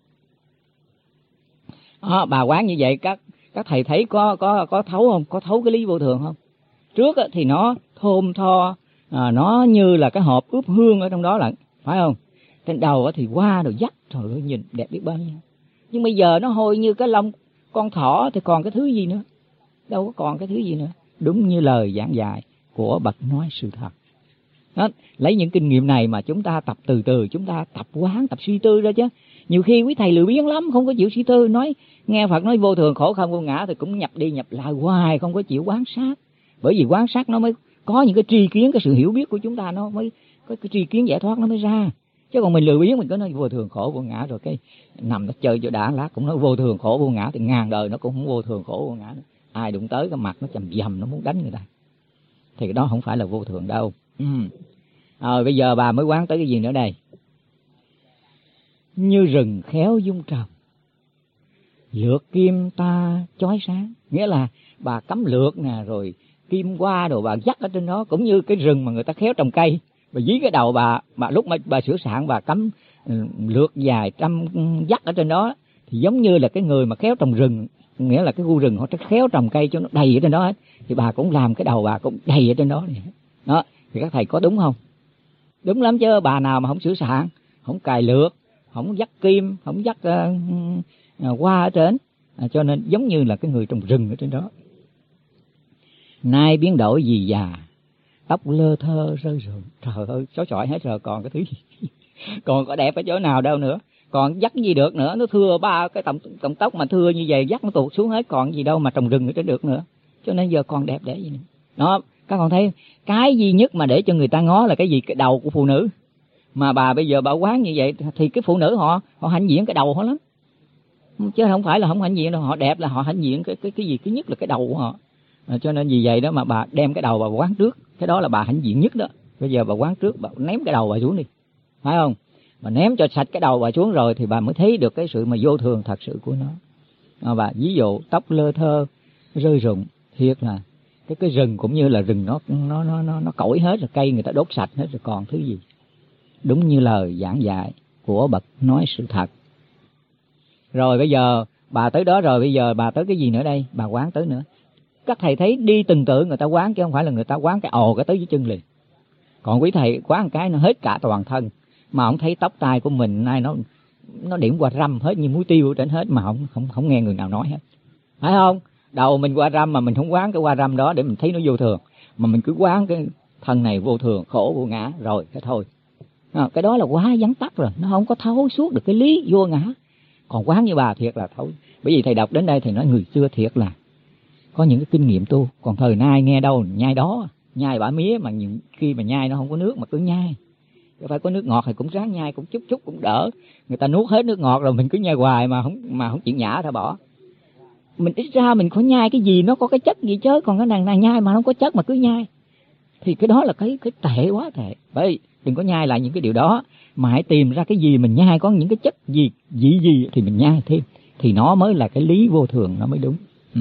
À, bà quán như vậy các các thầy thấy có có có thấu không? Có thấu cái lý vô thường không? Trước thì nó thơm tho, à, nó như là cái hộp ướp hương ở trong đó lận, phải không? Trên đầu thì hoa rồi dắt, trời ơi nhìn đẹp biết bao nhiêu. Nhưng bây giờ nó hôi như cái lông con thỏ thì còn cái thứ gì nữa? Đâu có còn cái thứ gì nữa. Đúng như lời giảng dạy của bậc nói sự thật. Đó, lấy những kinh nghiệm này mà chúng ta tập từ từ, chúng ta tập quán, tập suy tư ra chứ. Nhiều khi quý thầy lười biếng lắm, không có chịu suy tư, nói nghe Phật nói vô thường khổ không vô ngã thì cũng nhập đi nhập lại hoài, không có chịu quán sát. Bởi vì quán sát nó mới có những cái tri kiến, cái sự hiểu biết của chúng ta nó mới có cái tri kiến giải thoát nó mới ra. Chứ còn mình lười biếng mình có nói vô thường khổ vô ngã rồi cái nằm nó chơi cho đã lát cũng nói vô thường khổ vô ngã thì ngàn đời nó cũng không vô thường khổ vô ngã nữa. Ai đụng tới cái mặt nó chầm dầm nó muốn đánh người ta. Thì cái đó không phải là vô thường đâu. Ừ. À, bây giờ bà mới quán tới cái gì nữa đây? Như rừng khéo dung trồng, lược kim ta chói sáng. Nghĩa là bà cắm lược nè, rồi kim qua đồ bà dắt ở trên đó, cũng như cái rừng mà người ta khéo trồng cây. Bà dí cái đầu bà, mà lúc mà bà sửa soạn bà cắm lược dài trăm dắt ở trên đó, thì giống như là cái người mà khéo trồng rừng, nghĩa là cái khu rừng họ khéo trồng cây cho nó đầy ở trên đó hết. Thì bà cũng làm cái đầu bà cũng đầy ở trên đó. Đó, thì các thầy có đúng không? Đúng lắm chứ, bà nào mà không sửa soạn, không cài lược, không dắt kim, không dắt uh, uh, hoa ở trên, à, cho nên giống như là cái người trồng rừng ở trên đó. Nay biến đổi gì già, tóc lơ thơ rơi rụng. Trời ơi, xóa chọi hết rồi, còn cái thứ gì còn có đẹp ở chỗ nào đâu nữa, còn dắt gì được nữa. Nó thưa ba cái tổng, tổng tóc mà thưa như vậy, dắt nó tuột xuống hết, còn gì đâu mà trồng rừng ở trên được nữa. Cho nên giờ còn đẹp để gì nữa. Đó, các con thấy cái duy nhất mà để cho người ta ngó là cái gì? Cái đầu của phụ nữ. Mà bà bây giờ bà quán như vậy thì cái phụ nữ họ họ hãnh diện cái đầu họ lắm, chứ không phải là không hãnh diện đâu. Họ đẹp là họ hãnh diện cái cái cái gì? Cái nhất là cái đầu của họ. À, cho nên vì vậy đó mà bà đem cái đầu bà quán trước, cái đó là bà hãnh diện nhất đó. Bây giờ bà quán trước, bà ném cái đầu bà xuống đi, phải không? Bà ném cho sạch cái đầu bà xuống rồi thì bà mới thấy được cái sự mà vô thường thật sự của nó. À, bà ví dụ tóc lơ thơ rơi rụng, thiệt là cái cái rừng cũng như là rừng nó nó nó nó nó cõi hết rồi, cây người ta đốt sạch hết rồi, còn thứ gì? Đúng như lời giảng dạy của bậc nói sự thật. Rồi bây giờ bà tới đó rồi, bây giờ bà tới cái gì nữa đây? Bà quán tới nữa. Các thầy thấy đi từng tự người ta quán, chứ không phải là người ta quán cái ồ cái tới dưới chân liền. Còn quý thầy quán một cái nó hết cả toàn thân, mà không thấy tóc tai của mình nay nó nó điểm qua râm hết như muối tiêu trên hết, mà không không không nghe người nào nói hết, phải không? Đầu mình qua râm mà mình không quán cái qua râm đó để mình thấy nó vô thường, mà mình cứ quán cái thân này vô thường, khổ vô ngã rồi cái thôi. À, cái đó là quá vắn tắt rồi, nó không có thấu suốt được cái lý vô ngã. Còn quán như bà thiệt là thấu. Bởi vì thầy đọc đến đây thì nói người xưa thiệt là có những cái kinh nghiệm tu, còn thời nay nghe đâu nhai đó, nhai bả mía, mà những khi mà nhai nó không có nước mà cứ nhai. Phải có nước ngọt thì cũng ráng nhai, cũng chút chút cũng đỡ. Người ta nuốt hết nước ngọt rồi mình cứ nhai hoài mà không mà không chịu nhả, thôi bỏ. Mình ít ra mình có nhai cái gì nó có cái chất gì chứ, còn cái nàng này nhai mà không có chất mà cứ nhai thì cái đó là cái cái tệ quá tệ. Bởi đừng có nhai lại những cái điều đó, mà hãy tìm ra cái gì mình nhai có những cái chất gì gì gì thì mình nhai thêm, thì nó mới là cái lý vô thường, nó mới đúng. Ừ.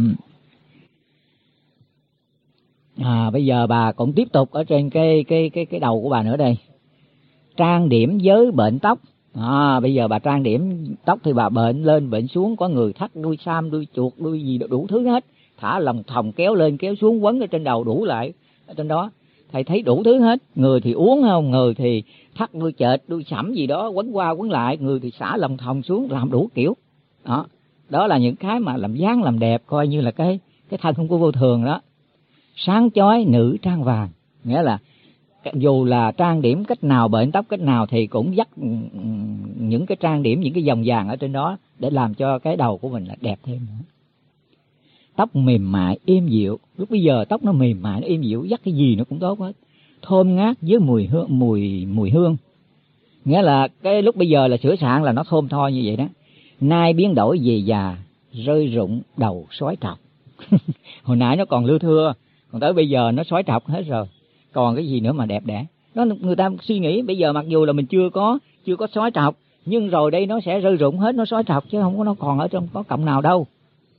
À, bây giờ bà cũng tiếp tục ở trên cái cái cái cái đầu của bà nữa đây. Trang điểm với bệnh tóc. À, bây giờ bà trang điểm tóc thì bà bệnh lên bệnh xuống, có người thắt đuôi sam, đuôi chuột, đuôi gì đủ thứ hết, thả lòng thòng kéo lên kéo xuống, quấn ở trên đầu đủ lại ở trên đó. Thầy thấy đủ thứ hết, người thì uống không, người thì thắt đuôi chệch, đuôi sẫm gì đó quấn qua quấn lại, người thì xả lòng thòng xuống, làm đủ kiểu. Đó, đó là những cái mà làm dáng làm đẹp, coi như là cái cái thân không có vô thường đó. Sáng chói nữ trang vàng, nghĩa là dù là trang điểm cách nào, bệnh tóc cách nào thì cũng dắt những cái trang điểm, những cái vòng vàng ở trên đó để làm cho cái đầu của mình là đẹp thêm nữa. Tóc mềm mại êm dịu, lúc bây giờ tóc nó mềm mại nó êm dịu, dắt cái gì nó cũng tốt hết, thơm ngát với mùi hương, mùi mùi hương, nghĩa là cái lúc bây giờ là sửa soạn là nó thơm tho như vậy đó. Nay biến đổi về già, rơi rụng đầu sói trọc. Hồi nãy nó còn lưu thưa, còn tới bây giờ nó sói trọc hết rồi, còn cái gì nữa mà đẹp đẽ. Đó, người ta suy nghĩ bây giờ mặc dù là mình chưa có chưa có sói trọc, nhưng rồi đây nó sẽ rơi rụng hết, nó sói trọc chứ không có, nó còn ở trong có cọng nào đâu.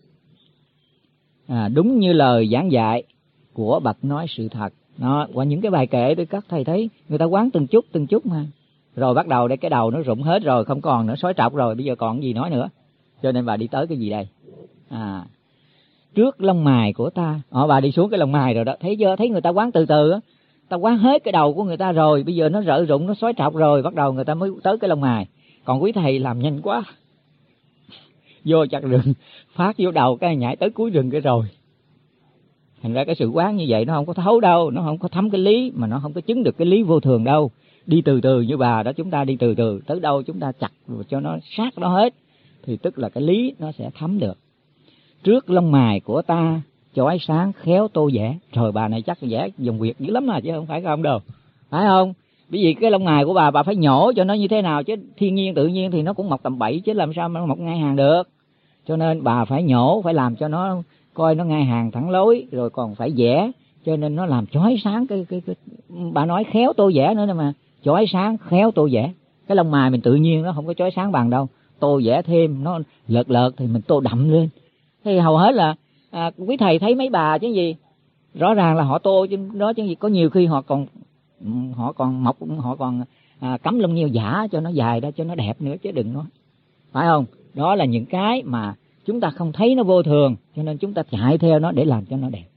À, đúng như lời giảng dạy của bậc nói sự thật. Đó, qua những cái bài kệ tôi các thầy thấy người ta quán từng chút từng chút mà, rồi bắt đầu đây cái đầu nó rụng hết rồi, không còn nữa, sói trọc rồi, bây giờ còn gì nói nữa. Cho nên bà đi tới cái gì đây? À, trước lông mày của ta. Họ bà đi xuống cái lông mày rồi đó, thấy chưa? Thấy người ta quán từ từ á, ta quán hết cái đầu của người ta rồi, bây giờ nó rợ rụng, nó sói trọc rồi, bắt đầu người ta mới tới cái lông mày. Còn quý thầy làm nhanh quá, vô chặt rừng phát vô đầu cái nhảy tới cuối rừng cái rồi. Thành ra cái sự quán như vậy nó không có thấu đâu, nó không có thấm cái lý, mà nó không có chứng được cái lý vô thường đâu. Đi từ từ như bà đó, chúng ta đi từ từ, tới đâu chúng ta chặt cho nó sát nó hết, thì tức là cái lý nó sẽ thấm được. Trước lông mày của ta chói sáng khéo tô vẽ. Trời, bà này chắc vẽ dòng Việt dữ lắm mà, chứ không phải không đâu, phải không? Bởi vì cái lông mày của bà bà phải nhổ cho nó như thế nào chứ, thiên nhiên tự nhiên thì nó cũng mọc tầm bậy chứ làm sao mà nó mọc ngay hàng được. Cho nên bà phải nhổ, phải làm cho nó coi nó ngay hàng thẳng lối, rồi còn phải vẽ cho nên nó làm chói sáng cái cái, cái bà nói khéo tô vẽ nữa mà, chói sáng khéo tô vẽ. Cái lông mày mình tự nhiên nó không có chói sáng bằng đâu, tô vẽ thêm, nó lợt lợt thì mình tô đậm lên. Thì hầu hết là à, quý thầy thấy mấy bà chứ gì, rõ ràng là họ tô chứ đó chứ gì, có nhiều khi họ còn họ còn mọc họ còn à, cắm lông nhiêu giả cho nó dài ra cho nó đẹp nữa chứ đừng nói, phải không? Đó là những cái mà chúng ta không thấy nó vô thường, cho nên chúng ta chạy theo nó để làm cho nó đẹp.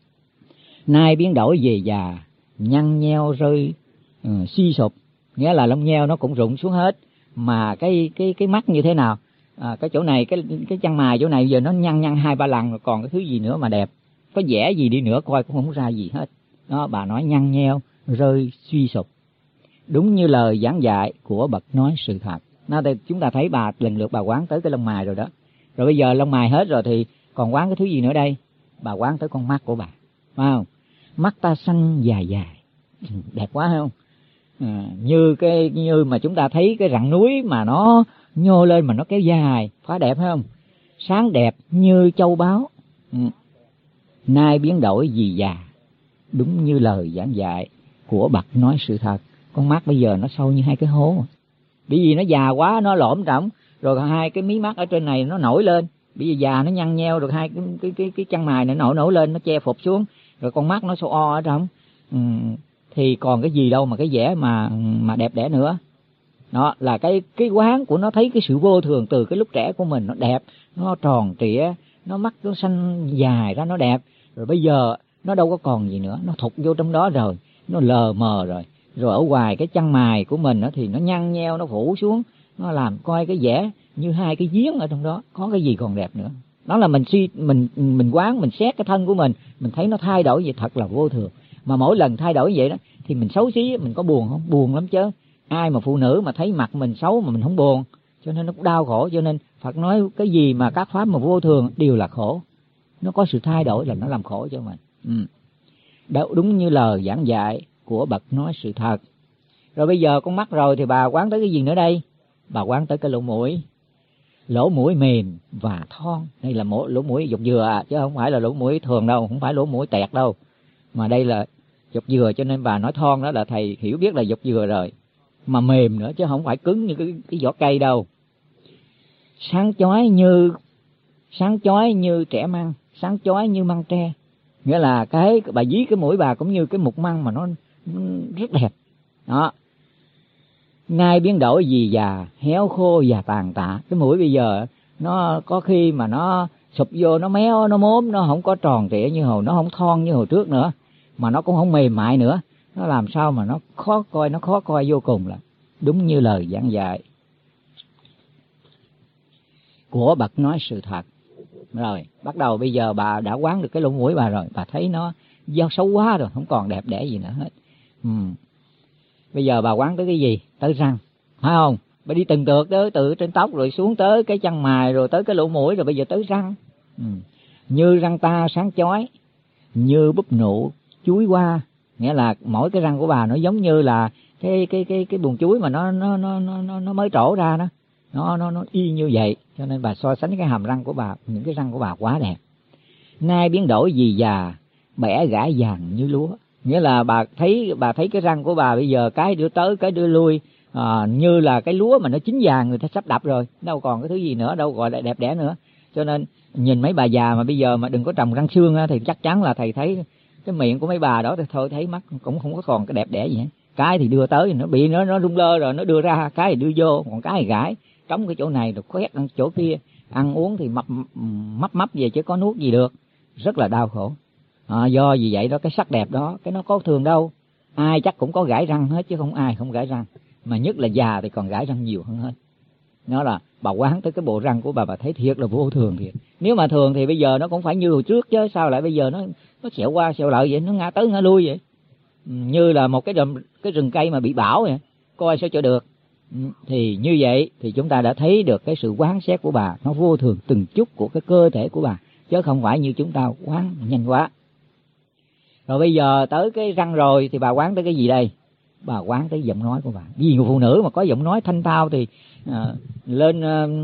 Nay biến đổi về già, nhăn nheo rơi uh, suy sụp, nghĩa là lông nheo nó cũng rụng xuống hết, mà cái cái cái mắt như thế nào, à, cái chỗ này cái cái chân mày chỗ này giờ nó nhăn nhăn hai ba lần rồi, còn cái thứ gì nữa mà đẹp, có vẽ gì đi nữa coi cũng không ra gì hết. Đó, bà nói nhăn nheo rơi suy sụp, đúng như lời giảng dạy của bậc nói sự thật. Nó đây chúng ta thấy bà lần lượt bà quán tới cái lông mày rồi đó, rồi bây giờ lông mày hết rồi thì còn quán cái thứ gì nữa đây? Bà quán tới con mắt của bà, phải không? Mắt ta xanh dài dài, đẹp quá không? À, như cái như mà chúng ta thấy cái rặng núi mà nó nhô lên mà nó kéo dài, phải đẹp không? Sáng đẹp như châu báu. Ừ. Nay biến đổi vì già, đúng như lời giảng dạy của bậc nói sự thật. Con mắt bây giờ nó sâu như hai cái hố, bởi vì nó già quá, nó lõm trỏng, rồi hai cái mí mắt ở trên này nó nổi lên, bởi vì già nó nhăn nheo, rồi hai cái cái cái, cái chân mày này nổi nổi lên, nó che phục xuống, rồi con mắt nó xô o ở trong. Ừ. Thì còn cái gì đâu mà cái vẻ mà mà đẹp đẽ nữa. Đó là cái cái quán của nó thấy cái sự vô thường từ cái lúc trẻ của mình, nó đẹp, nó tròn trịa, nó mắt nó xanh dài ra, nó đẹp, rồi bây giờ nó đâu có còn gì nữa, nó thụt vô trong đó rồi, nó lờ mờ rồi, rồi ở ngoài cái chân mày của mình đó thì nó nhăn nheo, nó phủ xuống, nó làm coi cái vẻ như hai cái giếng ở trong đó, có cái gì còn đẹp nữa. Đó là mình suy mình mình quán, mình xét cái thân của mình, mình thấy nó thay đổi vậy thật là vô thường. Mà mỗi lần thay đổi vậy đó thì mình xấu xí, mình có buồn không? Buồn lắm chứ. Ai mà phụ nữ mà thấy mặt mình xấu mà mình không buồn, cho nên nó cũng đau khổ. Cho nên Phật nói cái gì mà các pháp mà vô thường đều là khổ, nó có sự thay đổi là nó làm khổ cho mình. Ừ. Đó, đúng như lời giảng dạy của bậc nói sự thật. Rồi bây giờ con mắt rồi thì bà quán tới cái gì nữa đây? Bà quán tới cái lỗ mũi. Lỗ mũi mềm và thon, đây là lỗ mũi dọc dừa à, chứ không phải là lỗ mũi thường đâu, không phải lỗ mũi tẹt đâu, mà đây là dọc dừa, cho nên bà nói thon đó là thầy hiểu biết là dọc dừa rồi, mà mềm nữa chứ không phải cứng như cái, cái vỏ cây đâu. Sáng chói như sáng chói như trẻ măng, sáng chói như măng tre, nghĩa là cái bà dí cái mũi bà cũng như cái mục măng mà nó, nó rất đẹp. Đó. Nay biến đổi vì già, héo khô và tàn tạ. Cái mũi bây giờ nó có khi mà nó sụp vô, nó méo, nó mốm, nó không có tròn trịa như hồi, nó không thon như hồi trước nữa, mà nó cũng không mềm mại nữa. Nó làm sao mà nó khó coi, nó khó coi vô cùng, là đúng như lời giảng dạy của bậc nói sự thật. Rồi, bắt đầu bây giờ bà đã quán được cái lỗ mũi bà rồi, bà thấy nó do xấu quá rồi, không còn đẹp đẽ gì nữa hết. Ừ. Bây giờ bà quán tới cái gì? Tới răng, phải không? Bà đi từng tược tới từ trên tóc rồi xuống tới cái chân mày rồi tới cái lỗ mũi rồi bây giờ tới răng. Ừ. Như răng ta sáng chói, như búp nụ chuối hoa, nghĩa là mỗi cái răng của bà nó giống như là cái cái cái cái buồng chuối mà nó nó nó nó nó mới trổ ra đó. Nó nó nó y như vậy, cho nên bà so sánh cái hàm răng của bà, những cái răng của bà quá đẹp. Nay biến đổi vì già, bẻ gãi vàng như lúa, nghĩa là bà thấy bà thấy cái răng của bà bây giờ cái đưa tới cái đưa lui, à, như là cái lúa mà nó chín vàng người ta sắp đập rồi, đâu còn cái thứ gì nữa, đâu gọi là đẹp đẽ nữa. Cho nên nhìn mấy bà già mà bây giờ mà đừng có trồng răng xương á, thì chắc chắn là thầy thấy cái miệng của mấy bà đó thì thôi thấy mắt cũng không có còn cái đẹp đẽ gì hết. Cái thì đưa tới nó bị nó nó rung lơ rồi nó đưa ra, cái thì đưa vô, còn cái thì gãi trống cái chỗ này rồi khoét ăn chỗ kia, ăn uống thì mập mấp mấp về chứ có nuốt gì được, rất là đau khổ. À, do vì vậy đó, cái sắc đẹp đó cái nó có thường đâu, ai chắc cũng có gãi răng hết chứ không ai không gãi răng, mà nhất là già thì còn gãi răng nhiều hơn hết. Nó là bà quán tới cái bộ răng của bà, bà thấy thiệt là vô thường thiệt. Nếu mà thường thì bây giờ nó cũng phải như hồi trước chứ sao lại bây giờ nó nó xẹo qua xẹo lại vậy, nó ngã tới ngã lui vậy, như là một cái rừng cái rừng cây mà bị bão vậy, coi sao cho được. Thì như vậy thì chúng ta đã thấy được cái sự quán xét của bà nó vô thường từng chút của cái cơ thể của bà, chứ không phải như chúng ta quán nhanh quá. Rồi bây giờ tới cái răng rồi thì bà quán tới cái gì đây? Bà quán tới giọng nói của bà. Vì người phụ nữ mà có giọng nói thanh thao thì à, lên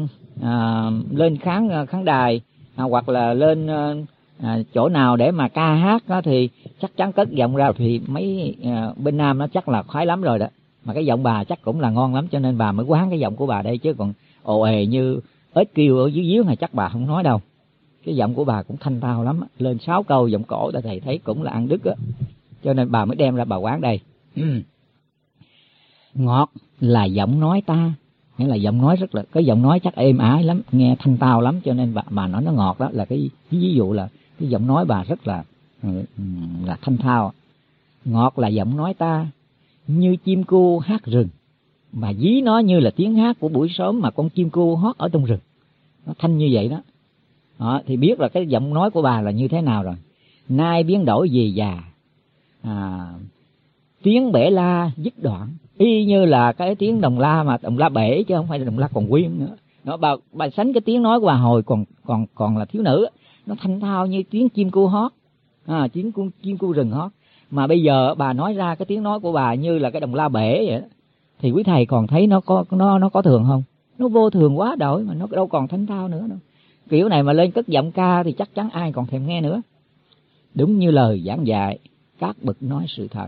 à, lên khán khán đài à, hoặc là lên à, chỗ nào để mà ca hát đó, thì chắc chắn cất giọng ra thì mấy à, bên Nam nó chắc là khoái lắm rồi đó. Mà cái giọng bà chắc cũng là ngon lắm, cho nên bà mới quán cái giọng của bà đây, chứ còn ồ ề như ếch kêu ở dưới giếng, hay chắc bà không nói đâu. Cái giọng của bà cũng thanh tao lắm, lên sáu câu giọng cổ ta thầy thấy cũng là ăn đứt á, cho nên bà mới đem ra bà quán đây. Ngọt là giọng nói ta, nghĩa là giọng nói rất là, cái giọng nói chắc êm ái lắm, nghe thanh tao lắm, cho nên bà, bà nói nó ngọt. Đó là cái, cái ví dụ là cái giọng nói bà rất là là thanh thao. Ngọt là giọng nói ta, như chim cu hát rừng, mà ví nó như là tiếng hát của buổi sớm mà con chim cu hót ở trong rừng, nó thanh như vậy đó. Đó thì biết là cái giọng nói của bà là như thế nào rồi. Nay biến đổi về già, à, tiếng bể la dứt đoạn, y như là cái tiếng đồng la mà đồng la bể chứ không phải là đồng la còn nguyên nữa. Nó bà bà sánh cái tiếng nói của bà hồi còn còn còn là thiếu nữ, nó thanh thao như tiếng chim cu hót, à, tiếng cu, chim cu rừng hót. Mà bây giờ bà nói ra cái tiếng nói của bà như là cái đồng la bể vậy đó, thì quý thầy còn thấy nó có nó nó có thường không? Nó vô thường quá đổi mà, nó đâu còn thanh thao nữa đâu. Kiểu này mà lên cất giọng ca thì chắc chắn ai còn thèm nghe nữa. Đúng như lời giảng dạy, các bậc nói sự thật.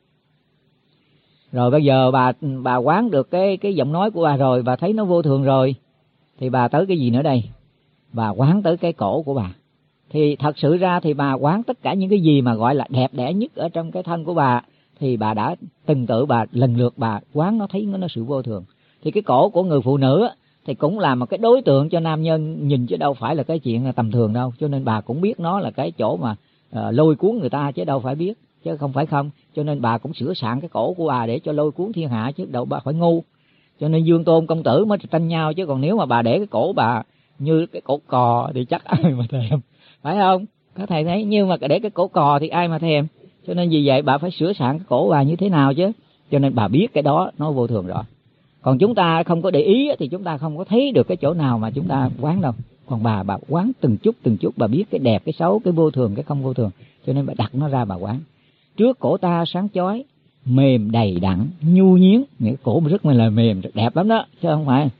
Rồi bây giờ bà bà quán được cái cái giọng nói của bà rồi, bà thấy nó vô thường rồi, thì bà tới cái gì nữa đây? Bà quán tới cái cổ của bà. Thì thật sự ra thì bà quán tất cả những cái gì mà gọi là đẹp đẽ nhất ở trong cái thân của bà, thì bà đã từng tự bà lần lượt bà quán nó thấy nó, nó sự vô thường. Thì cái cổ của người phụ nữ thì cũng là một cái đối tượng cho nam nhân nhìn, chứ đâu phải là cái chuyện tầm thường đâu. Cho nên bà cũng biết nó là cái chỗ mà uh, lôi cuốn người ta, chứ đâu phải biết, chứ không phải không. Cho nên bà cũng sửa soạn cái cổ của bà để cho lôi cuốn thiên hạ, chứ đâu bà phải ngu. Cho nên Dương Tôn công tử mới tranh nhau, chứ còn nếu mà bà để cái cổ bà như cái cổ cò thì chắc ai mà thèm, phải không? Các thầy thấy, nhưng mà để cái cổ cò thì ai mà thèm. Cho nên vì vậy bà phải sửa soạn cái cổ bà như thế nào chứ. Cho nên bà biết cái đó nó vô thường rồi. Còn chúng ta không có để ý thì chúng ta không có thấy được cái chỗ nào mà chúng ta quán đâu. Còn bà bà quán từng chút từng chút, bà biết cái đẹp, cái xấu, cái vô thường, cái không vô thường. Cho nên bà đặt nó ra bà quán. Trước cổ ta sáng chói, mềm đầy đặn, nhu nhiến, nghĩa cổ mà rất là mềm, đẹp lắm đó, chứ không phải.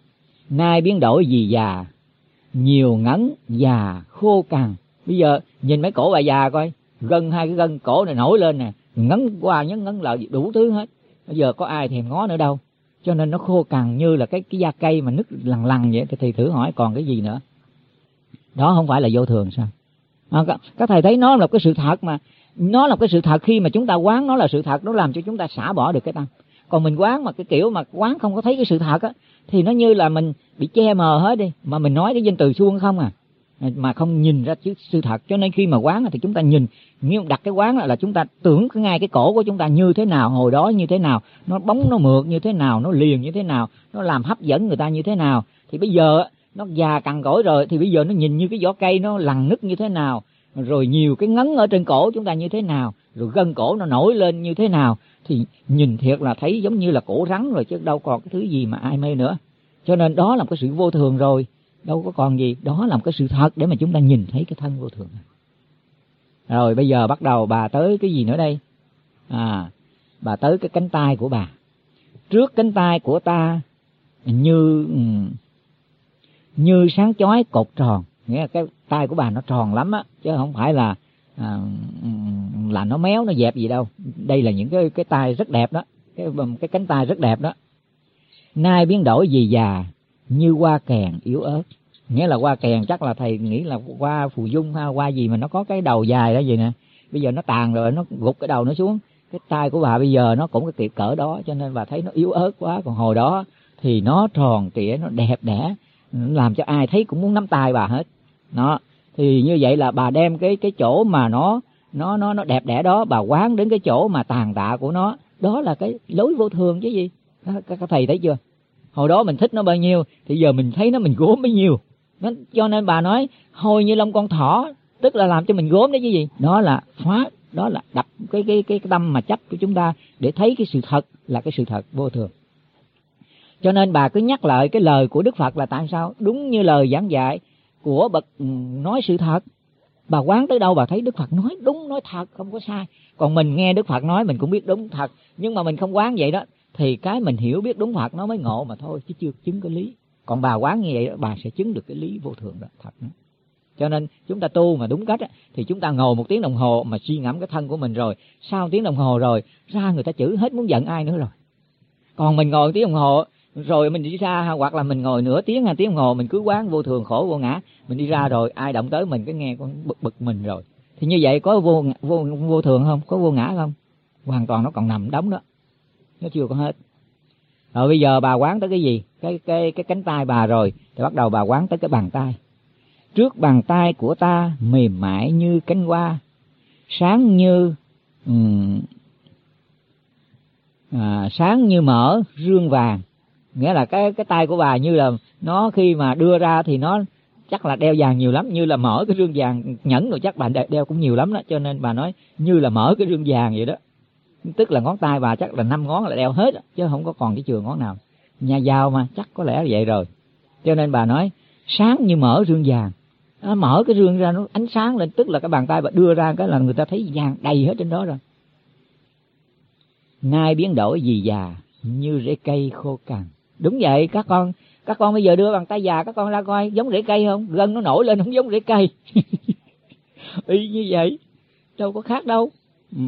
Nay biến đổi vì già, nhiều ngấn già khô cằn. Bây giờ nhìn mấy cổ bà già coi, gân hai cái gân cổ này nổi lên nè, ngấn qua nhấn ngấn lại đủ thứ hết. Bây giờ có ai thèm ngó nữa đâu. Cho nên nó khô cằn như là cái cái da cây mà nứt lằn lằn vậy. Thì thử hỏi còn cái gì nữa? Đó không phải là vô thường sao? À, các, các thầy thấy nó là cái sự thật mà. Nó là cái sự thật, khi mà chúng ta quán nó là sự thật, nó làm cho chúng ta xả bỏ được cái tâm. Còn mình quán mà cái kiểu mà quán không có thấy cái sự thật á, thì nó như là mình bị che mờ hết đi. Mà mình nói cái danh từ suông không à, mà không nhìn ra chứ sự thật. Cho nên khi mà quán thì chúng ta nhìn, nếu đặt cái quán là chúng ta tưởng cái ngay cái cổ của chúng ta như thế nào, hồi đó như thế nào, nó bóng nó mượt như thế nào, nó liền như thế nào, nó làm hấp dẫn người ta như thế nào. Thì bây giờ nó già cằn cỗi rồi, thì bây giờ nó nhìn như cái vỏ cây nó lằn nứt như thế nào, rồi nhiều cái ngấn ở trên cổ chúng ta như thế nào, rồi gân cổ nó nổi lên như thế nào, thì nhìn thiệt là thấy giống như là cổ rắn rồi, chứ đâu còn cái thứ gì mà ai mê nữa. Cho nên đó là một cái sự vô thường rồi, đâu có còn gì. Đó là một cái sự thật để mà chúng ta nhìn thấy cái thân vô thường này. Rồi bây giờ bắt đầu bà tới cái gì nữa đây? À, bà tới cái cánh tay của bà. Trước cánh tay của ta như như sáng chói cột tròn, nghĩa là cái tay của bà nó tròn lắm á, chứ không phải là à, là nó méo nó dẹp gì đâu. Đây là những cái cái tay rất đẹp đó, cái cái cánh tay rất đẹp đó. Nay biến đổi vì già, như hoa kèn yếu ớt. Nghĩa là hoa kèn chắc là thầy nghĩ là hoa phù dung hay hoa gì mà nó có cái đầu dài đó gì nè. Bây giờ nó tàn rồi, nó gục cái đầu nó xuống. Cái tay của bà bây giờ nó cũng cái kiểu cỡ đó, cho nên bà thấy nó yếu ớt quá. Còn hồi đó thì nó tròn trịa, nó đẹp đẽ, làm cho ai thấy cũng muốn nắm tay bà hết. Nó thì như vậy là bà đem cái cái chỗ mà nó nó nó nó đẹp đẽ đó, bà quán đến cái chỗ mà tàn tạ của nó. Đó là cái lối vô thường chứ gì. Các, các thầy thấy chưa? Hồi đó mình thích nó bao nhiêu thì giờ mình thấy nó mình gốm bấy nhiêu. Nó, cho nên bà nói hôi như lông con thỏ, tức là làm cho mình gốm đấy chứ gì. Đó là phá, đó là đập cái cái cái tâm mà chấp của chúng ta để thấy cái sự thật là cái sự thật vô thường. Cho nên bà cứ nhắc lại cái lời của Đức Phật là tại sao đúng như lời giảng dạy của bậc nói sự thật. Bà quán tới đâu bà thấy Đức Phật nói đúng, nói thật, không có sai. Còn mình nghe Đức Phật nói mình cũng biết đúng thật, nhưng mà mình không quán vậy đó, thì cái mình hiểu biết đúng Phật nó mới ngộ mà thôi, chứ chưa chứng cái lý. Còn bà quán như vậy đó, bà sẽ chứng được cái lý vô thường đó, thật đó. Cho nên chúng ta tu mà đúng cách á, thì chúng ta ngồi một tiếng đồng hồ mà suy ngẫm cái thân của mình rồi, sau tiếng đồng hồ rồi ra người ta chửi hết muốn giận ai nữa rồi. Còn mình ngồi một tiếng đồng hồ rồi mình đi ra, hoặc là mình ngồi nửa tiếng hai tiếng ngồi mình cứ quán vô thường khổ vô ngã, mình đi ra rồi ai động tới mình cái nghe con bực bực mình rồi. Thì như vậy có vô vô vô thường không? Có vô ngã không? Hoàn toàn nó còn nằm đóng đó, nó chưa có hết. Rồi bây giờ bà quán tới cái gì? Cái cái cái cánh tay bà rồi, thì bắt đầu bà quán tới cái bàn tay. Trước bàn tay của ta mềm mại như cánh hoa, sáng như um, à, sáng như mỡ rương vàng. Nghĩa là cái cái tay của bà như là nó khi mà đưa ra thì nó chắc là đeo vàng nhiều lắm, như là mở cái rương vàng, nhẫn rồi chắc bà đeo cũng nhiều lắm đó, cho nên bà nói như là mở cái rương vàng vậy đó. Tức là ngón tay bà chắc là năm ngón là đeo hết, chứ không có còn cái chừa ngón nào. Nhà giàu mà chắc có lẽ là vậy rồi. Cho nên bà nói sáng như mở rương vàng. Nó mở cái rương ra nó ánh sáng lên, tức là cái bàn tay bà đưa ra cái là người ta thấy vàng đầy hết trên đó rồi. Nay biến đổi vì già như rễ cây khô cằn. Đúng vậy, các con các con bây giờ đưa bàn tay già các con ra coi giống rễ cây không? Gân nó nổi lên không giống rễ cây. Y như vậy, đâu có khác đâu. Ừ.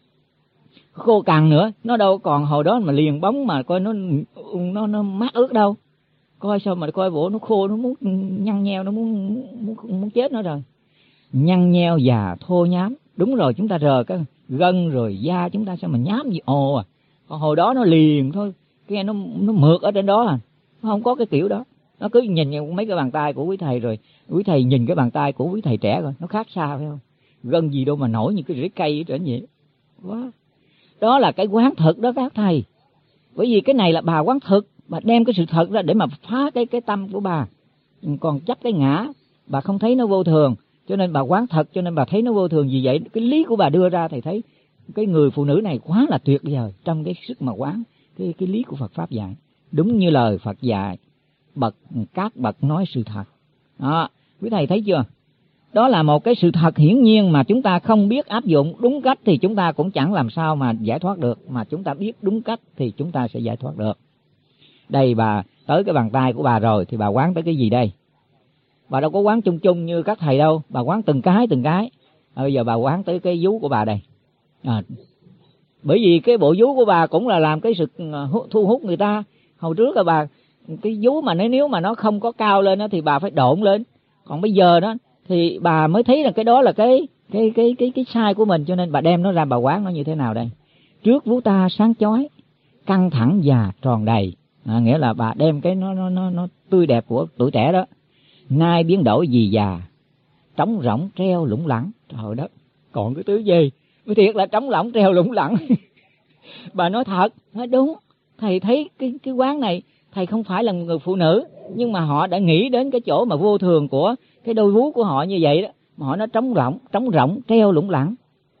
Khô cằn nữa, nó đâu còn hồi đó mà liền bóng mà coi nó nó nó mát ướt đâu. Coi sao mà coi bộ nó khô, nó muốn nhăn nheo, nó muốn muốn muốn chết nó rồi. Nhăn nheo già thô nhám. Đúng rồi, chúng ta rờ cái gân rồi da chúng ta sao mà nhám gì ồ à. Còn hồi đó nó liền thôi, cái nó nó mượt ở trên đó à. Nó không có cái kiểu đó. Nó cứ nhìn mấy cái bàn tay của quý thầy rồi, quý thầy nhìn cái bàn tay của quý thầy trẻ rồi, nó khác xa phải không? Gân gì đâu mà nổi như cái rễ cây ở trên vậy. Quá. Đó là cái quán thực đó các thầy. Bởi vì cái này là bà quán thực, bà đem cái sự thật ra để mà phá cái cái tâm của bà. Còn chấp cái ngã, bà không thấy nó vô thường, cho nên bà quán thật, cho nên bà thấy nó vô thường. Vì vậy cái lý của bà đưa ra thầy thấy cái người phụ nữ này quá là tuyệt vời trong cái sức mà quán cái cái lý của Phật pháp dạy. Đúng như lời Phật dạy, bậc các bậc nói sự thật. Đó, quý thầy thấy chưa? Đó là một cái sự thật hiển nhiên mà chúng ta không biết áp dụng đúng cách thì chúng ta cũng chẳng làm sao mà giải thoát được, mà chúng ta biết đúng cách thì chúng ta sẽ giải thoát được. Đây bà tới cái bàn tay của bà rồi thì bà quán tới cái gì đây? Bà đâu có quán chung chung như các thầy đâu, bà quán từng cái từng cái. À, bây giờ bà quán tới cái vú của bà đây. À, bởi vì cái bộ vú của bà cũng là làm cái sự thu hút người ta. Hồi trước là bà cái vú mà nếu mà nó không có cao lên đó, thì bà phải độn lên. Còn bây giờ đó thì bà mới thấy là cái đó là cái cái cái cái cái sai của mình, cho nên bà đem nó ra bà quán nó như thế nào đây? Trước vú ta sáng chói, căng thẳng và tròn đầy. À, nghĩa là bà đem cái nó nó nó nó tươi đẹp của tuổi trẻ đó. Nay biến đổi vì già, trống rỗng treo lủng lẳng. Trời đất, còn cái thứ gì? Mới thiệt là trống rỗng treo lủng lẳng. Bà nói thật, nói đúng. Thầy thấy cái cái quán này, thầy không phải là người phụ nữ, nhưng mà họ đã nghĩ đến cái chỗ mà vô thường của cái đôi vú của họ như vậy đó. Mà họ nói trống rỗng, trống rỗng treo lủng lẳng.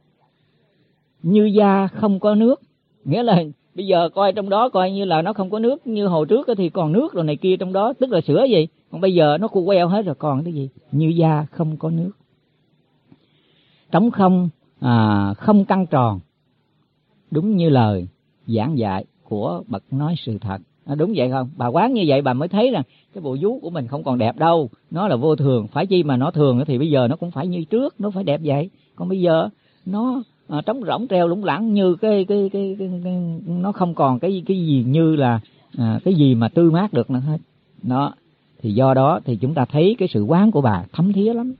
Như da không có nước. Nghĩa là bây giờ coi trong đó coi như là nó không có nước, như hồi trước thì còn nước rồi này kia trong đó, tức là sữa gì. Còn bây giờ nó cu queo hết rồi, còn cái gì? Như da không có nước. Trống không, à, không căng tròn. Đúng như lời giảng dạy của bậc nói sự thật. À, đúng vậy không? Bà quán như vậy bà mới thấy rằng cái bộ vú của mình không còn đẹp đâu. Nó là vô thường. Phải chi mà nó thường thì bây giờ nó cũng phải như trước, nó phải đẹp vậy. Còn bây giờ nó à, trống rỗng treo lủng lẳng như cái cái, cái, cái, cái nó không còn cái cái gì như là à, cái gì mà tươi mát được nữa hết. Đó. Thì do đó thì chúng ta thấy cái sự quán của bà thấm thía lắm.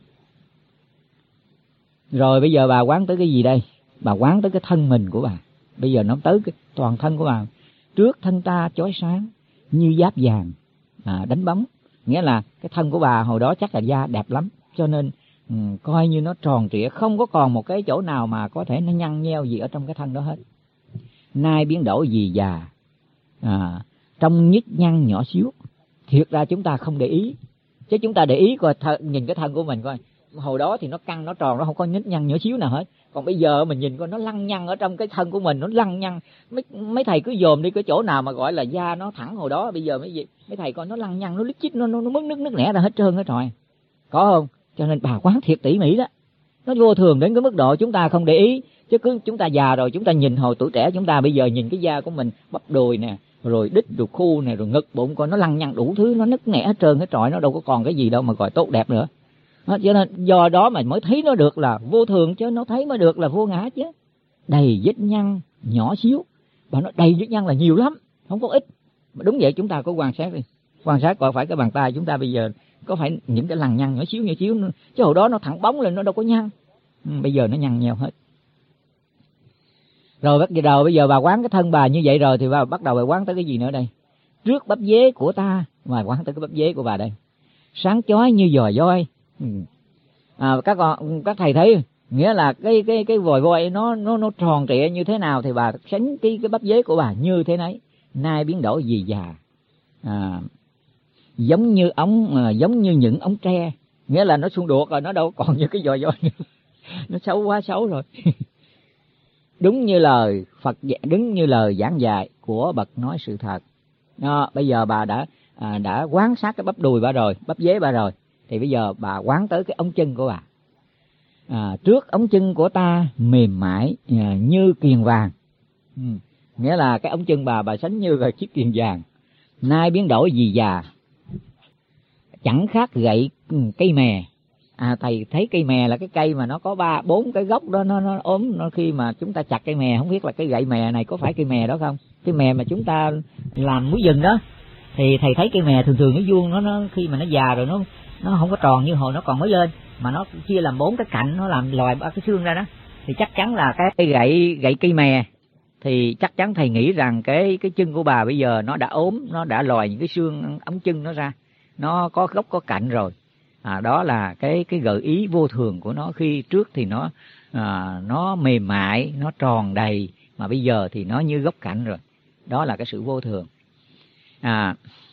Rồi bây giờ bà quán tới cái gì đây? Bà quán tới cái thân mình của bà. Bây giờ nó tới cái toàn thân của bà. Trước thân ta chói sáng như giáp vàng à, đánh bóng. Nghĩa là cái thân của bà hồi đó chắc là da đẹp lắm, cho nên um, coi như nó tròn trịa, không có còn một cái chỗ nào mà có thể nó nhăn nheo gì ở trong cái thân đó hết. Nay biến đổi vì già, à, trong nhích nhăn nhỏ xíu. Thiệt ra chúng ta không để ý, chứ chúng ta để ý coi th- nhìn cái thân của mình coi. Hồi đó thì nó căng, nó tròn, nó không có nhích nhăn nhỏ xíu nào hết. Còn bây giờ mình nhìn coi nó lăng nhăn ở trong cái thân của mình, nó lăng nhăn. Mấy, mấy thầy cứ dòm đi cái chỗ nào mà gọi là da nó thẳng hồi đó, bây giờ mấy gì mấy thầy coi nó lăng nhăn, nó lít chít, nó nó nó mất nước nước nẻ ra hết trơn hết rồi. Có không? Cho nên bà quán thiệt tỉ mỉ đó. Nó vô thường đến cái mức độ chúng ta không để ý, chứ cứ chúng ta già rồi chúng ta nhìn hồi tuổi trẻ chúng ta, bây giờ nhìn cái da của mình bắp đùi nè, rồi đít ruột khu nè, rồi ngực bụng coi nó lăng nhăn đủ thứ, nó nứt nẻ hết trơn hết trọi, nó đâu có còn cái gì đâu mà gọi tốt đẹp nữa. Đó, cho nên do đó mà mới thấy nó được là vô thường, chứ nó thấy mới được là vô ngã chứ. Đầy vết nhăn nhỏ xíu, bà nói đầy vết nhăn là nhiều lắm, không có ít. Đúng vậy, chúng ta có quan sát đi, quan sát coi phải cái bàn tay chúng ta bây giờ có phải những cái lằn nhăn nhỏ xíu nhỏ xíu nữa, chứ hồi đó nó thẳng bóng lên, nó đâu có nhăn. Ừ, bây giờ nó nhăn nheo hết. Rồi bắt đầu bây giờ bà quán cái thân bà như vậy rồi thì bà bắt đầu bà quán tới cái gì nữa đây? Trước bắp dế của ta, mà quán tới cái bắp dế của bà đây, sáng chói như giò voi. Ừ. À, các con các thầy thấy, nghĩa là cái cái cái vòi voi nó nó nó tròn trịa như thế nào thì bà sánh cái cái bắp dế của bà như thế nấy, nay biến đổi gì già. À, giống như ống à, giống như những ống tre, nghĩa là nó xung đuột rồi, nó đâu còn như cái giò voi nữa. Nó xấu quá xấu rồi. Đúng như lời Phật, đúng như lời giảng dạy của bậc nói sự thật. Đó, bây giờ bà đã à, đã quán sát cái bắp đùi bà rồi, bắp dế bà rồi, thì bây giờ bà quán tới cái ống chân của bà. À, trước ống chân của ta mềm mại à, như kiềng vàng. Ừ. Nghĩa là cái ống chân bà bà sánh như là chiếc kiềng vàng. Nay biến đổi gì già, chẳng khác gậy cây mè. À, thầy thấy cây mè là cái cây mà nó có ba bốn cái gốc đó, nó nó ốm, nó khi mà chúng ta chặt cây mè, không biết là cái gậy mè này có phải cây mè đó không? Cái mè mà chúng ta làm muối rừng đó, thì thầy thấy cây mè thường thường nó vuông, nó nó khi mà nó già rồi nó nó không có tròn như hồi nó còn mới lên, mà nó chia làm bốn cái cạnh, nó làm lòi ba cái xương ra đó, thì chắc chắn là cái, cái gậy gậy cây mè. Thì chắc chắn thầy nghĩ rằng cái cái chân của bà bây giờ nó đã ốm, nó đã lòi những cái xương ống chân nó ra, nó có gốc có cạnh rồi. À, đó là cái cái gợi ý vô thường của nó. Khi trước thì nó à, nó mềm mại, nó tròn đầy, mà bây giờ thì nó như gốc cạnh rồi. Đó là cái sự vô thường. À,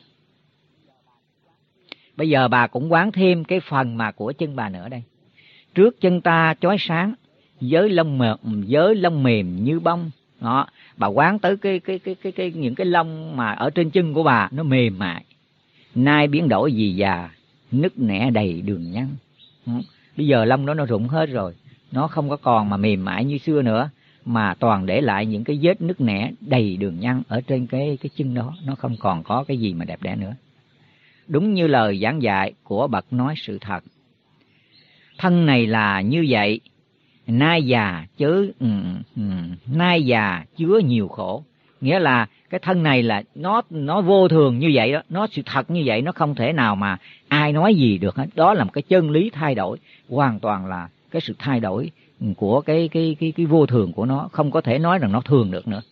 bây giờ bà cũng quán thêm cái phần mà của chân bà nữa đây. Trước chân ta chói sáng, với lông mềm, với lông mềm như bông. Đó, bà quán tới cái cái cái cái cái những cái lông mà ở trên chân của bà nó mềm mại. Nay biến đổi gì già, nứt nẻ đầy đường nhăn. Bây giờ lông đó nó rụng hết rồi, nó không có còn mà mềm mại như xưa nữa, mà toàn để lại những cái vết nứt nẻ đầy đường nhăn ở trên cái cái chân đó, nó không còn có cái gì mà đẹp đẽ nữa. Đúng như lời giảng dạy của bậc nói sự thật. Thân này là như vậy, nay già chớ ừ, ừ, nay già chứa nhiều khổ. Nghĩa là cái thân này là nó nó vô thường như vậy đó, nó sự thật như vậy, nó không thể nào mà ai nói gì được hết. Đó là một cái chân lý thay đổi, hoàn toàn là cái sự thay đổi của cái cái cái cái vô thường của nó, không có thể nói rằng nó thường được nữa.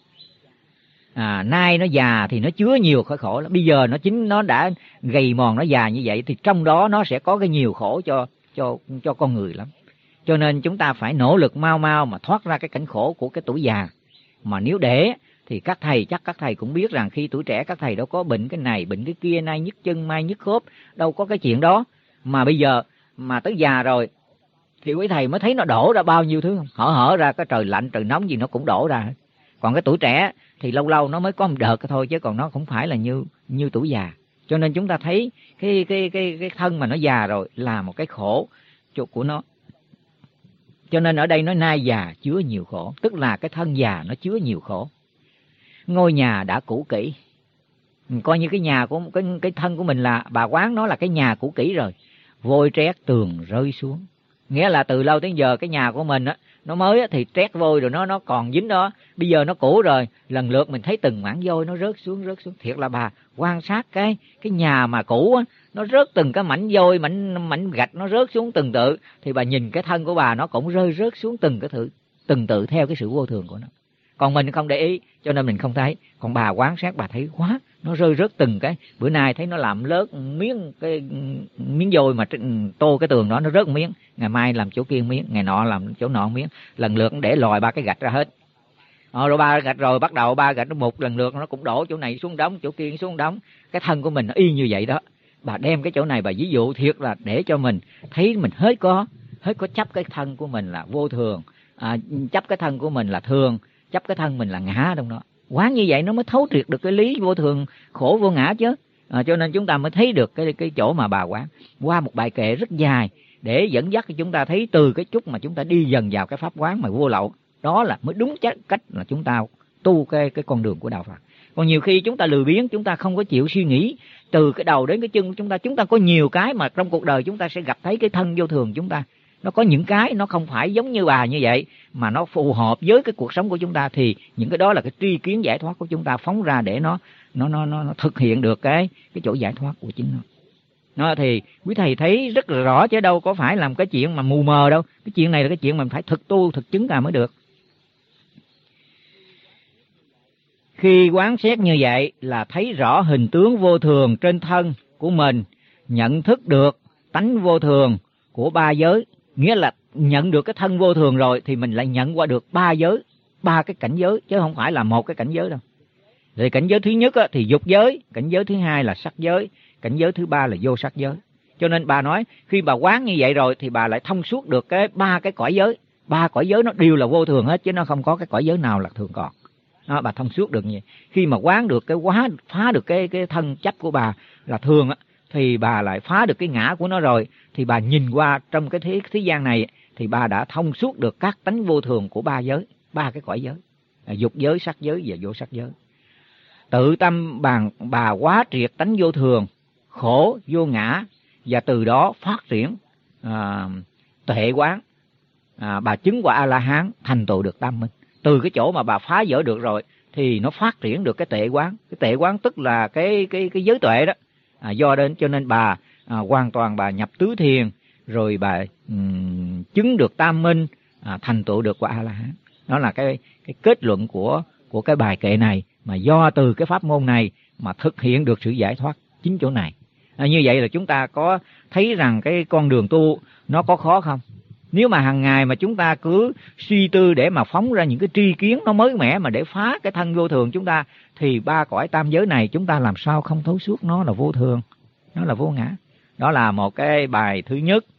À, nay nó già thì nó chứa nhiều cái khổ lắm. Bây giờ nó chính nó đã gầy mòn, nó già như vậy thì trong đó nó sẽ có cái nhiều khổ cho cho cho con người lắm. Cho nên chúng ta phải nỗ lực mau mau mà thoát ra cái cảnh khổ của cái tuổi già. Mà nếu để thì các thầy chắc các thầy cũng biết rằng khi tuổi trẻ các thầy đâu có bệnh cái này bệnh cái kia, nay nhức chân mai nhức khớp, đâu có cái chuyện đó. Mà bây giờ mà tới già rồi thì quý thầy mới thấy nó đổ ra bao nhiêu thứ không? Hở hở ra cái trời lạnh trời nóng gì nó cũng đổ ra. Còn cái tuổi trẻ thì lâu lâu nó mới có một đợt thôi, chứ còn nó không phải là như như tuổi già. Cho nên chúng ta thấy cái cái cái cái thân mà nó già rồi là một cái khổ của nó. Cho nên ở đây nói nay già chứa nhiều khổ, tức là cái thân già nó chứa nhiều khổ. Ngôi nhà đã cũ kỹ, coi như cái nhà của cái cái thân của mình là bà quán nó là cái nhà cũ kỹ rồi, vôi trét tường rơi xuống. Nghĩa là từ lâu tới giờ cái nhà của mình á, nó mới á, thì trét vôi rồi nó nó còn dính đó, bây giờ nó cũ rồi, lần lượt mình thấy từng mảng vôi nó rớt xuống rớt xuống. Thiệt là bà quan sát cái cái nhà mà cũ á, nó rớt từng cái mảnh vôi mảnh mảnh gạch nó rớt xuống từng tự, thì bà nhìn cái thân của bà nó cũng rơi rớt xuống từng cái thử từng tự theo cái sự vô thường của nó. Còn mình không để ý cho nên mình không thấy, còn bà quan sát bà thấy quá, nó rơi rớt từng cái. Bữa nay thấy nó làm lớt miếng cái miếng vôi mà tô cái tường đó nó rớt một miếng, ngày mai làm chỗ kia miếng, ngày nọ làm chỗ nọ miếng, lần lượt để lòi ba cái gạch ra hết. Ờ, rồi ba gạch rồi bắt đầu ba gạch nó một lần lượt nó cũng đổ chỗ này xuống đống, chỗ kia xuống đống. Cái thân của mình nó y như vậy đó. Bà đem cái chỗ này bà ví dụ thiệt là để cho mình thấy mình hết có hết có chấp cái thân của mình là vô thường, à, chấp cái thân của mình là thường, chấp cái thân mình là ngã trong đó. Quán như vậy nó mới thấu triệt được cái lý vô thường khổ vô ngã chứ. À, cho nên chúng ta mới thấy được cái cái chỗ mà bà quán qua một bài kệ rất dài để dẫn dắt cho chúng ta thấy từ cái chút mà chúng ta đi dần vào cái pháp quán mà vô lậu, đó là mới đúng chắc cách là chúng ta tu cái cái con đường của đạo Phật. Còn nhiều khi chúng ta lười biếng, chúng ta không có chịu suy nghĩ từ cái đầu đến cái chân của chúng ta. Chúng ta có nhiều cái mà trong cuộc đời chúng ta sẽ gặp thấy cái thân vô thường chúng ta. Nó có những cái nó không phải giống như bà như vậy, mà nó phù hợp với cái cuộc sống của chúng ta, thì những cái đó là cái tri kiến giải thoát của chúng ta phóng ra để nó nó nó nó, nó thực hiện được cái cái chỗ giải thoát của chính nó. Nó thì quý thầy thấy rất là rõ, chứ đâu có phải làm cái chuyện mà mù mờ đâu. Cái chuyện này là cái chuyện mình phải thực tu, thực chứng ra mới được. Khi quán xét như vậy là thấy rõ hình tướng vô thường trên thân của mình, nhận thức được tánh vô thường của ba giới. Nghĩa là nhận được cái thân vô thường rồi thì mình lại nhận qua được ba giới, ba cái cảnh giới, chứ không phải là một cái cảnh giới đâu. Rồi cảnh giới thứ nhất á, thì dục giới, cảnh giới thứ hai là sắc giới, cảnh giới thứ ba là vô sắc giới. Cho nên bà nói khi bà quán như vậy rồi thì bà lại thông suốt được cái ba cái cõi giới. Ba cõi giới nó đều là vô thường hết, chứ nó không có cái cõi giới nào là thường còn. Đó, bà thông suốt được như vậy. Khi mà quán được cái quá phá được cái cái thân chấp của bà là thường á, thì bà lại phá được cái ngã của nó rồi, thì bà nhìn qua trong cái thế, thế gian này thì bà đã thông suốt được các tánh vô thường của ba giới, ba cái cõi giới, là dục giới, sắc giới và vô sắc giới. Tự tâm bà, bà quá triệt tánh vô thường, khổ, vô ngã, và từ đó phát triển à, tuệ quán. À, bà chứng qua A-la-hán, thành tựu được tam minh. Từ cái chỗ mà bà phá vỡ được rồi thì nó phát triển được cái tuệ quán. Cái tuệ quán tức là cái cái cái giới tuệ đó. À, do đến cho nên bà à, hoàn toàn bà nhập tứ thiền, rồi bà um, chứng được tam minh, à, thành tựu được qua A-la-hán. Đó là cái cái kết luận của của cái bài kệ này, mà do từ cái pháp môn này mà thực hiện được sự giải thoát chính chỗ này. À, như vậy là chúng ta có thấy rằng cái con đường tu nó có khó không? Nếu mà hàng ngày mà chúng ta cứ suy tư để mà phóng ra những cái tri kiến nó mới mẻ mà để phá cái thân vô thường chúng ta, thì ba cõi tam giới này chúng ta làm sao không thấu suốt nó là vô thường, nó là vô ngã. Đó là một cái bài thứ nhất